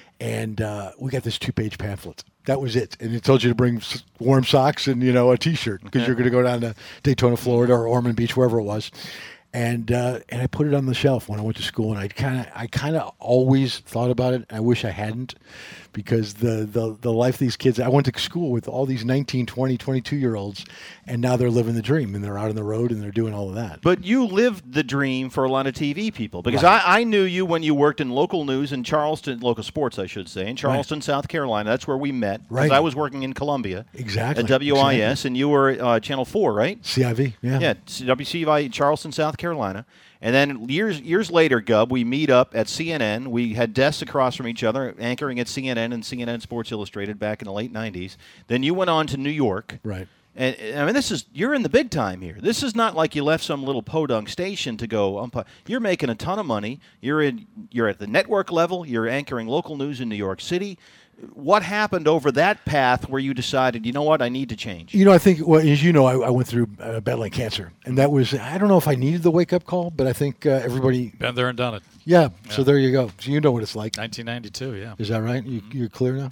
And uh, we got this two-page pamphlet. That was it. And it told you to bring s- warm socks and, you know, a T-shirt because Okay. you're going to go down to Daytona, Florida or Ormond Beach, wherever it was. And uh, and I put it on the shelf when I went to school, and I kind of I kind of always thought about it. I wish I hadn't, because the, the the life these kids. I went to school with all these nineteen, twenty, twenty-two year olds, and now they're living the dream, and they're out on the road, and they're doing all of that. But you lived the dream for a lot of T V people, because Right. I, I knew you when you worked in local news in Charleston, local sports, I should say, in Charleston, South Carolina. That's where we met. Because Right. I was working in Columbia. Exactly. At W I S, Exactly. and you were uh, Channel four, right? C I V, yeah. Yeah, W C V I, Charleston, South Carolina. And then years years later, Gub, we meet up at C N N. We had desks across from each other, anchoring at C N N and C N N Sports Illustrated back in the late nineties. Then you went on to New York. Right. And I mean, this is you're in the big time here. This is not like you left some little podunk station to go umpire. You're making a ton of money. You're in. You're at the network level. You're anchoring local news in New York City. What happened over that path where you decided, you know what, I need to change? You know, I think, well, as you know, I, I went through uh, battling cancer, and that was, I don't know if I needed the wake-up call, but I think uh, everybody... Been there and done it. Yeah, Yeah. so there you go. So you know what it's like. nineteen ninety-two, yeah. Is that right? You, you're clear now? Yep.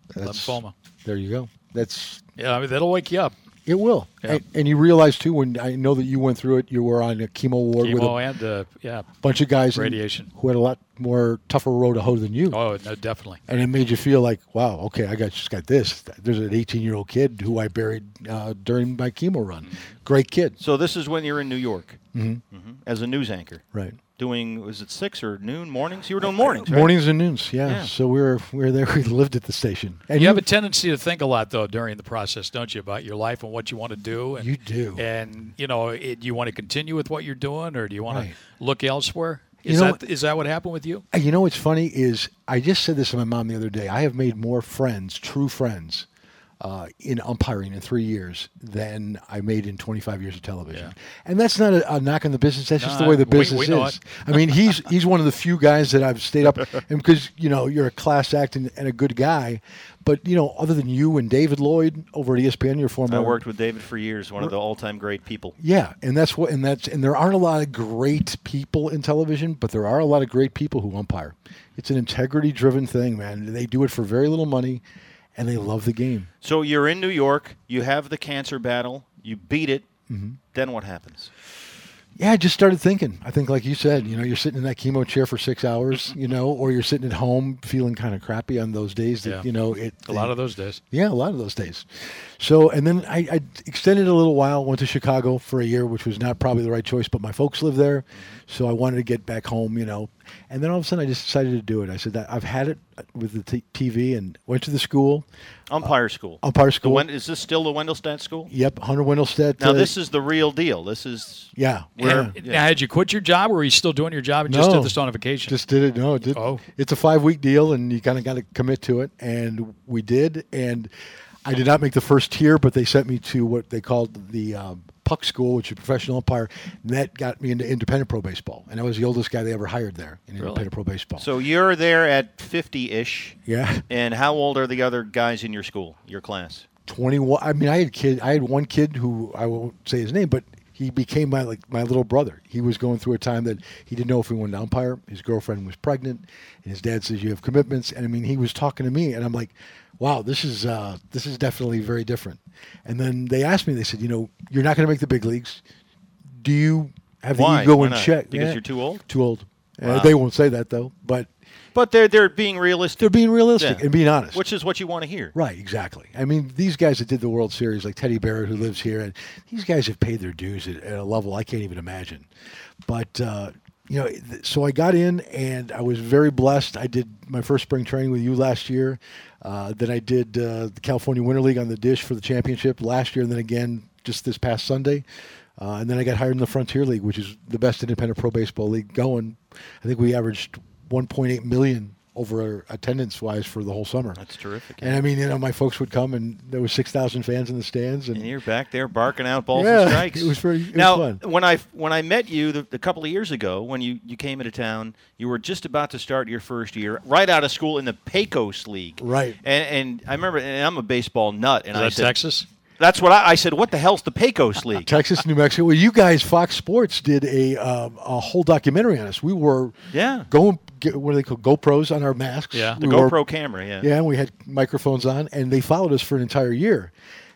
That's, lymphoma. There you go. That's yeah. I mean, that'll wake you up. It will. Yeah. And, and you realize, too, when I know that you went through it, you were on a chemo ward Chemo with a and, uh, yeah, bunch of guys radiation. In, who had a lot more tougher road to hoe than you. Oh, no, definitely. And it made you feel like, wow, okay, I got just got this. There's an eighteen-year-old kid who I buried uh, during my chemo run. Mm-hmm. Great kid. So this is when you're in New York mm-hmm. Mm-hmm. as a news anchor. Right. Doing, was it six or noon mornings? You were doing mornings, right? Mornings and noons, yeah. yeah. So we were we were there. We lived at the station. And you, you have a tendency to think a lot, though, during the process, don't you, about your life and what you want to do? And, you do. And, you know, it, do you want to continue with what you're doing, or do you want right. to look elsewhere? Is, you know, that, is that what happened with you? You know what's funny is I just said this to my mom the other day. I have made more friends, true friends, Uh, in umpiring in three years than I made in twenty-five years of television. Yeah. And that's not a, a knock on the business. That's just no, the way the we, business we know is. it. I mean, he's he's one of the few guys that I've stayed up, and because, you know, you're a class act and, and a good guy. But, you know, other than you and David Lloyd over at E S P N, your former. I worked with David for years, one of the all-time great people. Yeah, and that's what, and that's, and there aren't a lot of great people in television, but there are a lot of great people who umpire. It's an integrity-driven thing, man. They do it for very little money, and they love the game. So you're in New York. You have the cancer battle. You beat it. Mm-hmm. Then what happens? Yeah, I just started thinking. I think, like you said, you know, you're sitting in that chemo chair for six hours, you know, or you're sitting at home feeling kind of crappy on those days that, yeah. you know, it. A lot of those days. Yeah, a lot of those days. So, and then I, I extended a little while, went to Chicago for a year, which was not probably the right choice, but my folks live there. So I wanted to get back home, you know. And then all of a sudden I just decided to do it. I said that I've had it with the t- TV and went to the school. Umpire school. Uh, umpire school. The Wen- is this still the Wendelstedt school? Yep, Hunter Wendelstedt. Now, uh, this is the real deal. This is... Yeah. Where, yeah. Now, had you quit your job, or were you still doing your job and no, just did the stonification? Just did it. No, it did. Oh. It's a five-week deal, and you kind of got to commit to it. And we did. And I did not make the first tier, but they sent me to what they called the um, Puck School, which is professional umpire. And that got me into independent pro baseball. And I was the oldest guy they ever hired there in really? independent pro baseball. So you're there at fifty-ish. Yeah. And how old are the other guys in your school, your class? twenty-one. I mean, I had kid. I had one kid who I won't say his name, but he became my like my little brother. He was going through a time that he didn't know if he wanted to umpire. His girlfriend was pregnant, and his dad says you have commitments. And I mean, he was talking to me, and I'm like, wow, this is uh, this is definitely very different. And then they asked me, they said, you know, you're not going to make the big leagues. Do you have Why? the ego Why and not? check? Because yeah. you're too old? Too old. Wow. Uh, they won't say that though, but. But they're they're being realistic. They're being realistic yeah. and being honest. Which is what you want to hear. Right, exactly. I mean, these guys that did the World Series, like Teddy Barrett, who lives here, and these guys have paid their dues at, at a level I can't even imagine. But, uh, you know, th- so I got in, and I was very blessed. I did my first spring training with you last year. Uh, then I did uh, the California Winter League on the dish for the championship last year, and then again just this past Sunday. Uh, and then I got hired in the Frontier League, which is the best independent pro baseball league going. I think we averaged one point eight million over attendance-wise for the whole summer. That's terrific. And I mean, you know, my folks would come, and there was six thousand fans in the stands, and, and you're back there barking out balls yeah, and strikes. It was very it now, was fun. when I when I met you the, a couple of years ago, when you, you came into town, you were just about to start your first year, right out of school in the Pecos League. Right. And, and I remember, and I'm a baseball nut, and Is I that said, Texas? That's what I, I said. What the hell's the Pecos League? Texas, New Mexico. Well, you guys, Fox Sports, did a uh, a whole documentary on us. We were yeah going. Get, what are they called? GoPros on our masks. Yeah, the we GoPro wore, camera. Yeah. Yeah, and we had microphones on, and they followed us for an entire year,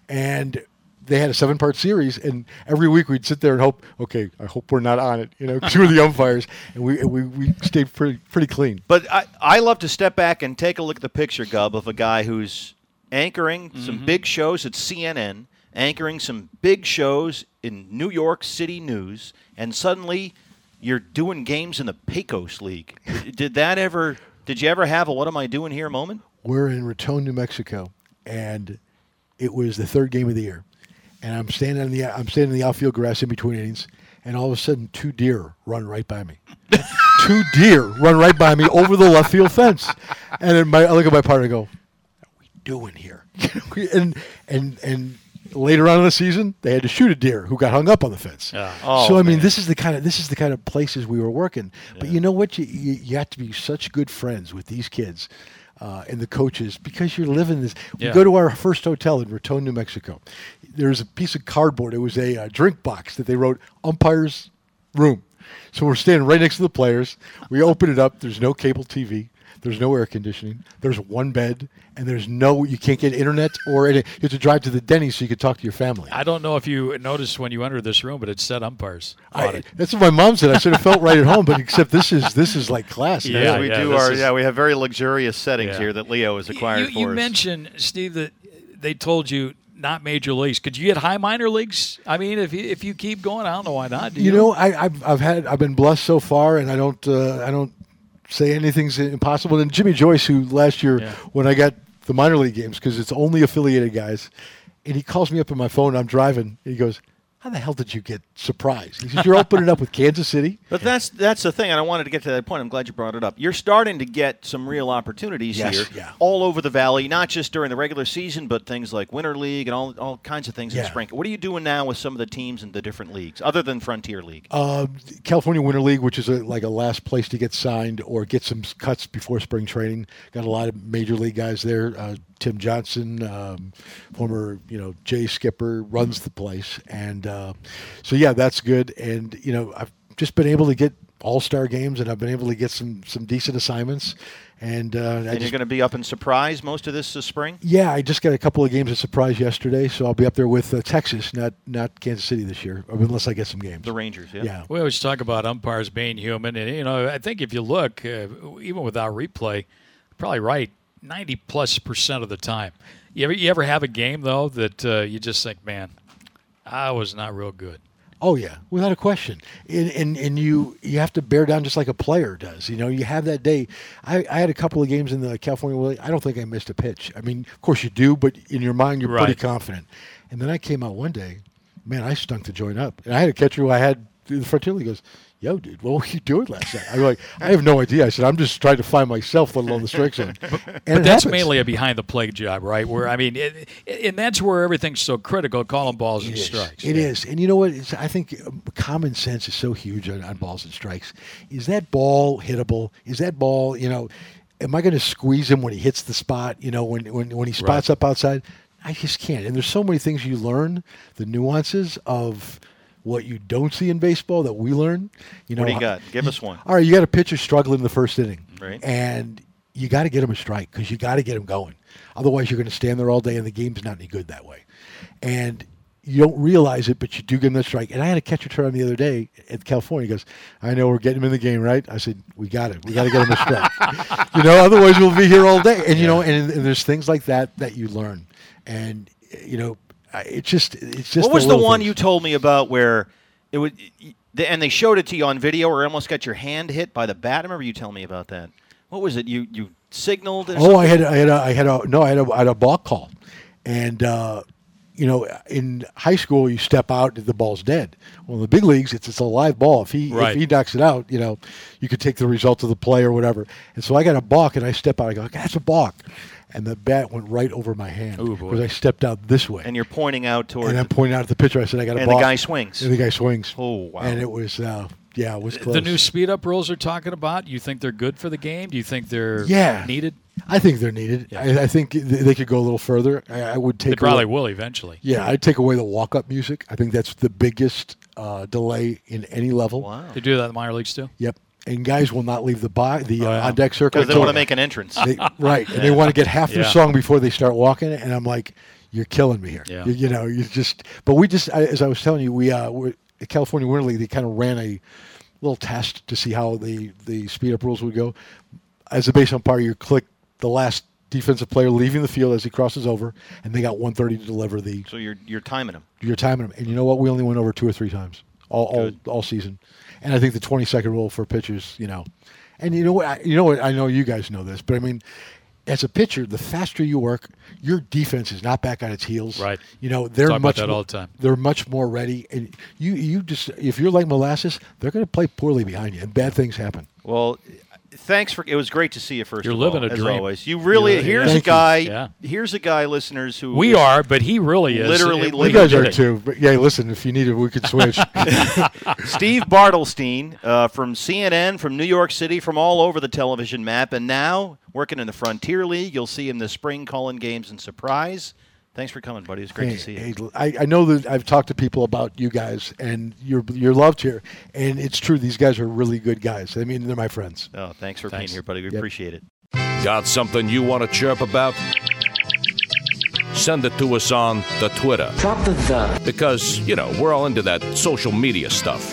and they had a seven-part series, and every week we'd sit there and hope, okay, I hope we're not on it, you know, because we were the umpires, and we we we stayed pretty pretty clean. But I I love to step back and take a look at the picture, Gub, of a guy who's anchoring mm-hmm. some big shows at C N N. Anchoring some big shows in New York City news, and suddenly you're doing games in the Pecos League. Did that ever? Did you ever have a "what am I doing here" moment? We're in Raton, New Mexico, and it was the third game of the year, and I'm standing on the I'm standing in the outfield grass in between innings, and all of a sudden two deer run right by me. two deer run right by me over the left field fence, and then my I look at my partner and go, "What are we doing here?" and and and. Later on in the season, they had to shoot a deer who got hung up on the fence. Yeah. Oh, so I mean, man. this is the kind of this is the kind of places we were working. Yeah. But you know what? You, you you have to be such good friends with these kids uh, and the coaches because you're living this. Yeah. We go to our first hotel in Raton, New Mexico. There's a piece of cardboard. It was a uh, drink box that they wrote "umpire's room." So we're standing right next to the players. We open it up. There's no cable T V. There's no air conditioning. There's one bed, and there's no. You can't get internet or any, you have to drive to the Denny's so you could talk to your family. I don't know if you noticed when you entered this room, but it said umpires on I, it. That's what my mom said. I should have felt right at home, but except this is this is like class. Yeah, Yeah, we yeah, do this our is- yeah. We have very luxurious settings Yeah. here that Leo has acquired You, for you us. mentioned, Steve, that they told you not major leagues. Could you get high minor leagues? I mean, if you, if you keep going, I don't know why not. Do you, You know, I, I've I've had I've been blessed so far, and I don't uh, I don't say anything's impossible. And Jimmy Joyce, who last year Yeah. when I got the minor league games, because it's only affiliated guys, and he calls me up on my phone. I'm driving, and he goes, "How the hell did you get surprised?" He says, "You're opening up with Kansas City." But that's that's the thing, and I wanted to get to that point. I'm glad you brought it up. You're starting to get some real opportunities Yes, here, yeah. all over the valley, not just during the regular season, but things like Winter League and all all kinds of things in Yeah. spring. What are you doing now with some of the teams in the different leagues, other than Frontier League? Uh, California Winter League, which is a, like a last place to get signed or get some cuts before spring training. Got a lot of major league guys there. Uh, Tim Johnson, um, former you know Jay Skipper, runs the place, and uh, so yeah, that's good. And you know, I've just been able to get all-star games, and I've been able to get some some decent assignments. And, uh, I And just, you're going to be up in Surprise most of this uh, spring? yeah, I just got a couple of games at Surprise yesterday, so I'll be up there with uh, Texas, not not Kansas City this year, unless I get some games. The Rangers, yeah. Yeah. We always talk about umpires being human, and you know, I think if you look, uh, even without replay, probably right ninety plus percent of the time. You ever you ever have a game though that uh, you just think, man, I was not real good. Oh yeah, without a question. And, and and you you have to bear down just like a player does. You know, you have that day. I, I had a couple of games in the California League. I don't think I missed a pitch. I mean, of course you do, but in your mind you're Right. pretty confident. And then I came out one day, man, I stunk to join up. And I had a catcher who I had in the Frontier League goes, "Yo, dude, what were you doing last night?" I'm like, "I have no idea." I said, "I'm just trying to find myself, let alone the strike zone." And But it that's happens. mainly a behind the plate job, right? Where I mean, it, and that's where everything's so critical, calling balls and It is. strikes. It is. And you know what? It's, I think um, common sense is so huge on, on balls and strikes. Is that ball hittable? Is that ball, you know, am I going to squeeze him when he hits the spot, you know, when, when, when he spots Right. up outside? I just can't. And there's so many things you learn, the nuances of what you don't see in baseball that we learn. You know, What do you got? Give us one. All right, you got a pitcher struggling in the first inning. Right. And you got to get him a strike because you got to get him going. Otherwise, you're going to stand there all day, and the game's not any good that way. And you don't realize it, but you do get him that strike. And I had a catcher turn on the other day at California. He goes, "I know we're getting him in the game, right?" I said, "We got it. We got to get him a strike." You know, otherwise we'll be here all day. And, you know, and, and there's things like that that you learn. And, you know, I- it's just it's just What was the little one things. you told me about where it would, and they showed it to you on video, or almost got your hand hit by the bat? I remember you telling me about that. What was it? You you signaled? Or Oh, I had I had a, I had a no, I had a, I had a balk call, and uh, you know, in high school you step out, the ball's dead. Well, in the big leagues, it's it's a live ball. If he Right. if he knocks it out, you know, you could take the result of the play or whatever. And so I got a balk, and I step out. I go, "That's a balk," and the bat went right over my hand Ooh, boy. because I stepped out this way. And you're pointing out toward. And I'm pointing out at the pitcher. I said, "I got a And balk." the guy swings. And the guy swings. Oh, wow. And it was uh, yeah, it was close. The new speed up rules they're talking about. You think they're good for the game? Do you think they're Yeah. needed? I think they're needed. I, I think th- they could go a little further. I, I would take They probably away- will eventually. Yeah, I'd take away the walk-up music. I think that's the biggest uh, delay in any level. Wow. They do that in the minor leagues too. Yep. And guys will not leave the by the Oh, uh, yeah. on deck circle Because they until- want to make an entrance. They, right, and they want to get half their Yeah. song before they start walking. And I'm like, "You're killing me here." Yeah. You, you know, you just. But we just, I, as I was telling you, we uh, we're, the California Winter League. They kind of ran a little test to see how the the speed up rules would go. As a base umpire, you click the last defensive player leaving the field as he crosses over, and they got one thirty to deliver the. So you're you're timing them. You're timing them, and you know what? We only went over two or three times all all, all season, and I think the twenty second rule for pitchers, you know, and you know what? I, you know what? I know you guys know this, but I mean, as a pitcher, the faster you work, your defense is not back on its heels. Right. You know, they're Talk about much that mo- all the time. They're much more ready, and you you just if you're like molasses, they're going to play poorly behind you, and bad things happen. Well, thanks for. It was great to see you first. You're of living all, a as dream. always. You really. You're- here's Thank a you. guy. Yeah. Here's a guy, listeners, who We is are, but he really is. Literally It- living You guys Living are it. too. But yeah, listen, if you need it, we could switch. Steve Bartelstein uh, from C N N, from New York City, from all over the television map, and now working in the Frontier League. You'll see him this spring calling games and Surprise. Thanks for coming, buddy. It's great Hey, to see you. hey, I, I know that I've talked to people about you guys and you're you're loved here, and it's true. These guys are really good guys. I mean, they're my friends. Oh, thanks for Thanks. being here, buddy. We Yep. appreciate it. Got something you want to chirp about? Send it to us on the Twitter. Drop the the. Because, you know, we're all into that social media stuff.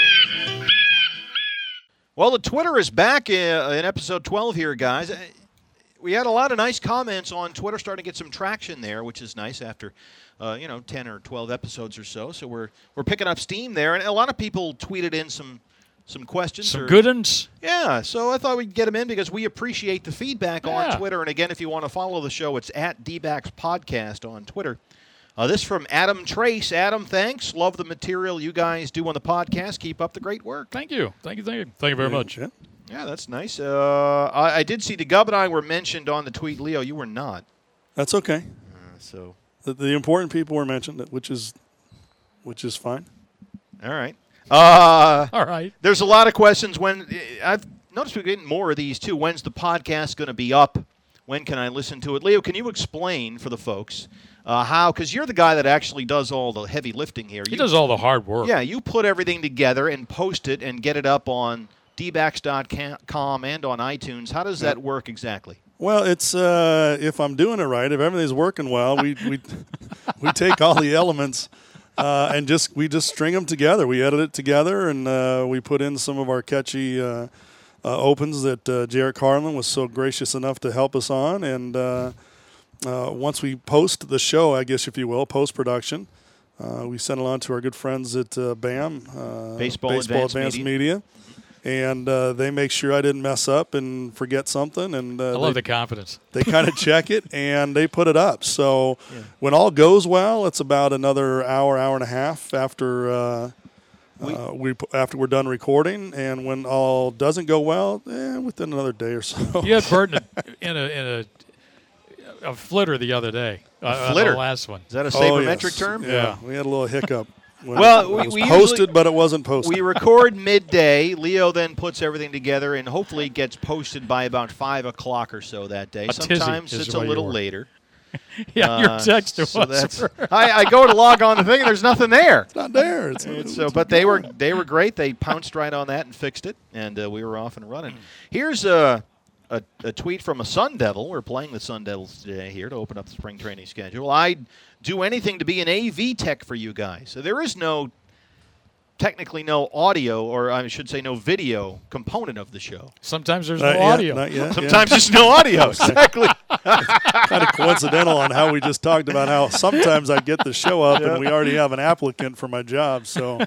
Well, the Twitter is back in, in episode twelve here, guys. We had a lot of nice comments on Twitter, starting to get some traction there, which is nice after, uh, you know, ten or twelve episodes or so. So we're we're picking up steam there, and a lot of people tweeted in some some questions. Some or, good ones. Yeah, so I thought we'd get them in because we appreciate the feedback Yeah. on Twitter. And again, if you want to follow the show, it's at D-Backs Podcast on Twitter. Uh, this from Adam Trace. Adam, thanks. Love the material you guys do on the podcast. Keep up the great work. Thank you. Thank you. Thank you. Thank you very much. Yeah. Yeah, that's nice. Uh, I, I did see the Gub and I were mentioned on the tweet. Leo, you were not. That's okay. Uh, so the, the important people were mentioned, which is which is fine. All right. Uh, All right. There's a lot of questions. When I've noticed we're getting more of these too. When's the podcast going to be up? When can I listen to it? Leo, can you explain for the folks uh, how? Because you're the guy that actually does all the heavy lifting here. He You, does all the hard work. Yeah, you put everything together and post it and get it up on D backs dot com and on iTunes. How does that work exactly? Well, it's uh, if I'm doing it right, if everything's working well, we we we take all the elements uh, and just we just string them together. We edit it together, and uh, we put in some of our catchy uh, uh, opens that uh, Jarrett Carlin was so gracious enough to help us on. And uh, uh, once we post the show, I guess if you will, post production, uh, we send it on to our good friends at uh, BAM, uh, Baseball, Baseball Advanced, Advanced Media. Media. And uh, they make sure I didn't mess up and forget something. And uh, I love they, the confidence. They kind of check it, and they put it up. So yeah. when all goes well, it's about another hour, hour and a half after uh, we, uh, we after we're done recording. And when all doesn't go well, eh, within another day or so. You had Burton in a in a, a flitter the other day. A flitter? The last one. Is that a oh, sabermetric yes. term? Yeah, yeah, we had a little hiccup. When well, it we, was we posted, usually, but it wasn't posted. We record midday. Leo then puts everything together and hopefully gets posted by about five o'clock or so that day. A Sometimes it's a little later. yeah, uh, your text to so us. I, I go to log on the thing and there's nothing there. It's not there. It's, it's so, but they were they were great. They pounced right on that and fixed it, and uh, we were off and running. Here's a, a a tweet from a Sun Devil. We're playing the Sun Devils today here to open up the spring training schedule. I'd do anything to be an A V tech for you guys. So there is no. Technically no audio, or I should say no video component of the show. Sometimes there's not no yet, audio. Not yet, Sometimes yeah. there's no audio. Exactly. Kind of coincidental on how we just talked about how sometimes I get the show up yeah. and we already have an applicant for my job. So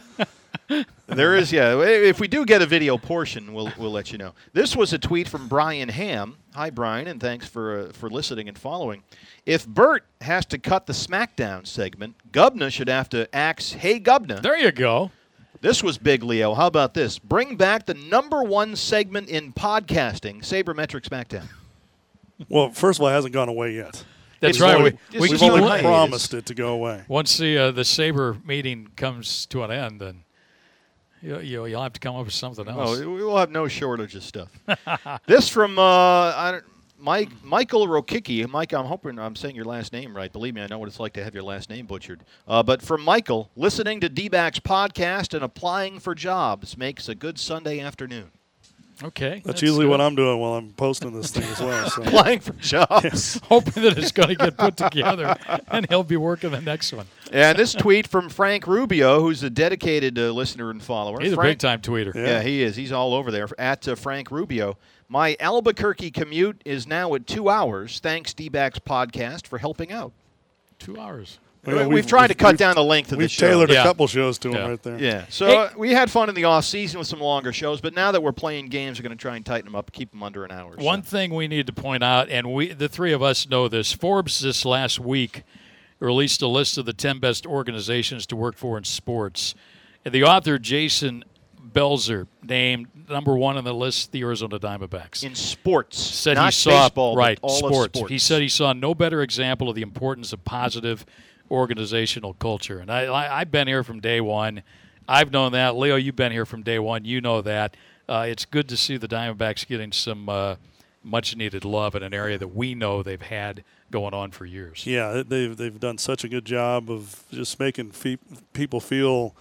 there is, yeah. If we do get a video portion, we'll we'll let you know. This was a tweet from Brian Ham. Hi, Brian, and thanks for uh, for listening and following. If Bert has to cut the SmackDown segment, Gubna should have to axe, "Hey, Gubna." There you go. This was big, Leo. How about this? Bring back the number one segment in podcasting, Sabermetric SmackDown. Well, first of all, it hasn't gone away yet. That's we've right. Only, we we've keep only it promised it to go away. Once the uh, the Sabre meeting comes to an end, then you, you, you'll have to come up with something else. Oh, we will have no shortage of stuff. This from uh, I don't, Mike Michael Rokicki. Mike, I'm hoping I'm saying your last name right. Believe me, I know what it's like to have your last name butchered. Uh, but from Michael, listening to D-Backs podcast and applying for jobs makes a good Sunday afternoon. Okay. That's, that's usually good. What I'm doing while I'm posting this thing as well. So. Applying for jobs. Yes. Hoping that it's going to get put together, and he'll be working the next one. And this tweet from Frank Rubio, who's a dedicated uh, listener and follower. He's Frank, a big-time tweeter. Yeah. yeah, he is. He's all over there. At uh, Frank Rubio. My Albuquerque commute is now at two hours. Thanks, D-Backs podcast, for helping out. Two hours. Well, we've, we've tried to cut down the length of the show. We've tailored yeah. a couple shows to yeah. him right there. Yeah. So hey. uh, we had fun in the off season with some longer shows, but now that we're playing games, we're going to try and tighten them up, keep them under an hour. One so. thing we need to point out, and we the three of us know this, Forbes this last week released a list of the ten best organizations to work for in sports. And the author, Jason Belzer, named number one on the list the Arizona Diamondbacks. In sports. Said not he saw, baseball, right, but all sports. Of sports. He said he saw no better example of the importance of positive organizational culture. And I, I, I've been here from day one. I've known that. Leo, you've been here from day one. You know that. Uh, it's good to see the Diamondbacks getting some uh, much-needed love in an area that we know they've had going on for years. Yeah, they've they've done such a good job of just making fe- people feel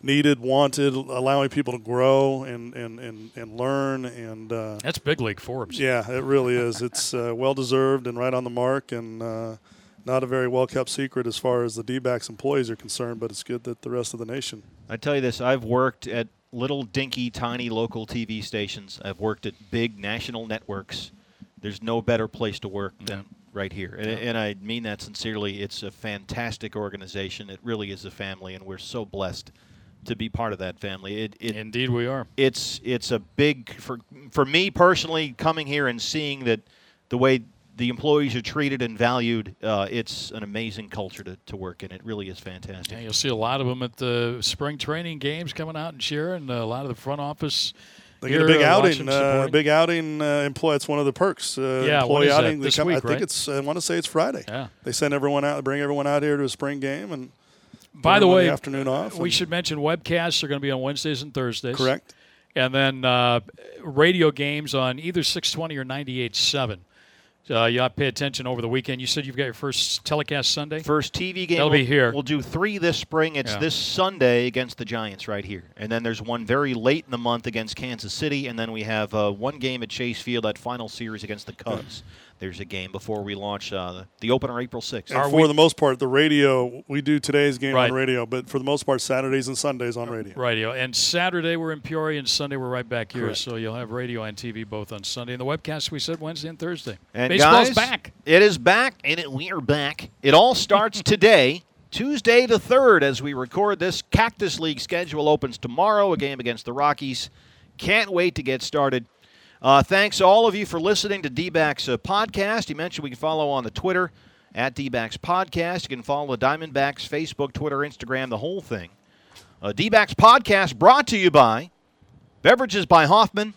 needed, wanted, allowing people to grow and and, and, and learn. And uh, that's big league Forbes. Yeah, it really is. It's uh, well-deserved and right on the mark, and uh, not a very well-kept secret as far as the D-backs employees are concerned, but it's good that the rest of the nation. I tell you this, I've worked at little dinky, tiny local T V stations. I've worked at big national networks. There's no better place to work than yeah. right here. And, yeah. and I mean that sincerely. It's a fantastic organization. It really is a family, and we're so blessed to be part of that family. It, it, Indeed we are. It's it's a big, for for me personally, coming here and seeing that the way the employees are treated and valued, uh, it's an amazing culture to, to work in. It really is fantastic. Yeah, you'll see a lot of them at the spring training games coming out and cheering. A lot of the front office. They get a big outing. Uh, big outing. Uh, employee. It's one of the perks. Uh, yeah, employee what is outing. That? This come, week, I think right? it's. I want to say it's Friday. Yeah. They send everyone out. Bring everyone out here to a spring game and. By the way, the afternoon off. We should mention webcasts are going to be on Wednesdays and Thursdays. Correct. And then uh, radio games on either six twenty or ninety-eight point seven. Uh, you have to pay attention over the weekend. You said you've got your first telecast Sunday? First T V game. That'll we'll, be here. We'll do three this spring. It's yeah. this Sunday against the Giants right here. And then there's one very late in the month against Kansas City. And then we have uh, one game at Chase Field, that final series against the Cubs. There's a game before we launch uh, the opener April sixth. And for we, the most part, the radio, we do today's game right. on radio, but for the most part, Saturdays and Sundays on radio. Radio. And Saturday we're in Peoria, and Sunday we're right back here. Correct. So you'll have radio and T V both on Sunday. And the webcast, we said Wednesday and Thursday. And Baseball's guys, back. It is back, and it, we are back. It all starts today, Tuesday the third, as we record this. Cactus League schedule opens tomorrow, a game against the Rockies. Can't wait to get started. Uh, thanks all of you for listening to D-Backs uh, Podcast. You mentioned we can follow on the Twitter at D-Backs Podcast. You can follow the Diamondbacks Facebook, Twitter, Instagram, the whole thing. Uh, D-Backs Podcast brought to you by Beverages by Hoffman,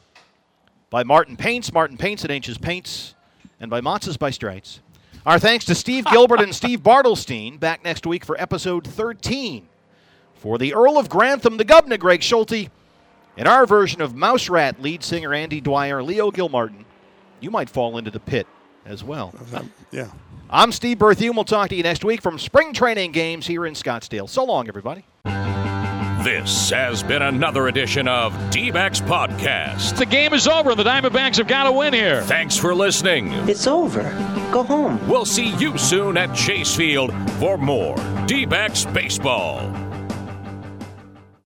by Martin Paints, Martin Paints at Inches Paints, and by Motz's by Strites. Our thanks to Steve Gilbert and Steve Bartelstein. Back next week for episode thirteen. For the Earl of Grantham, the Governor, Greg Schulte, and our version of Mouse Rat lead singer Andy Dwyer, Leo Gilmartin, you might fall into the pit as well. Um, yeah. I'm Steve Berthiaume. We'll talk to you next week from spring training games here in Scottsdale. So long, everybody. This has been another edition of D-Backs Podcast. The game is over. The Diamondbacks have got to win here. Thanks for listening. It's over. Go home. We'll see you soon at Chase Field for more D-Backs Baseball.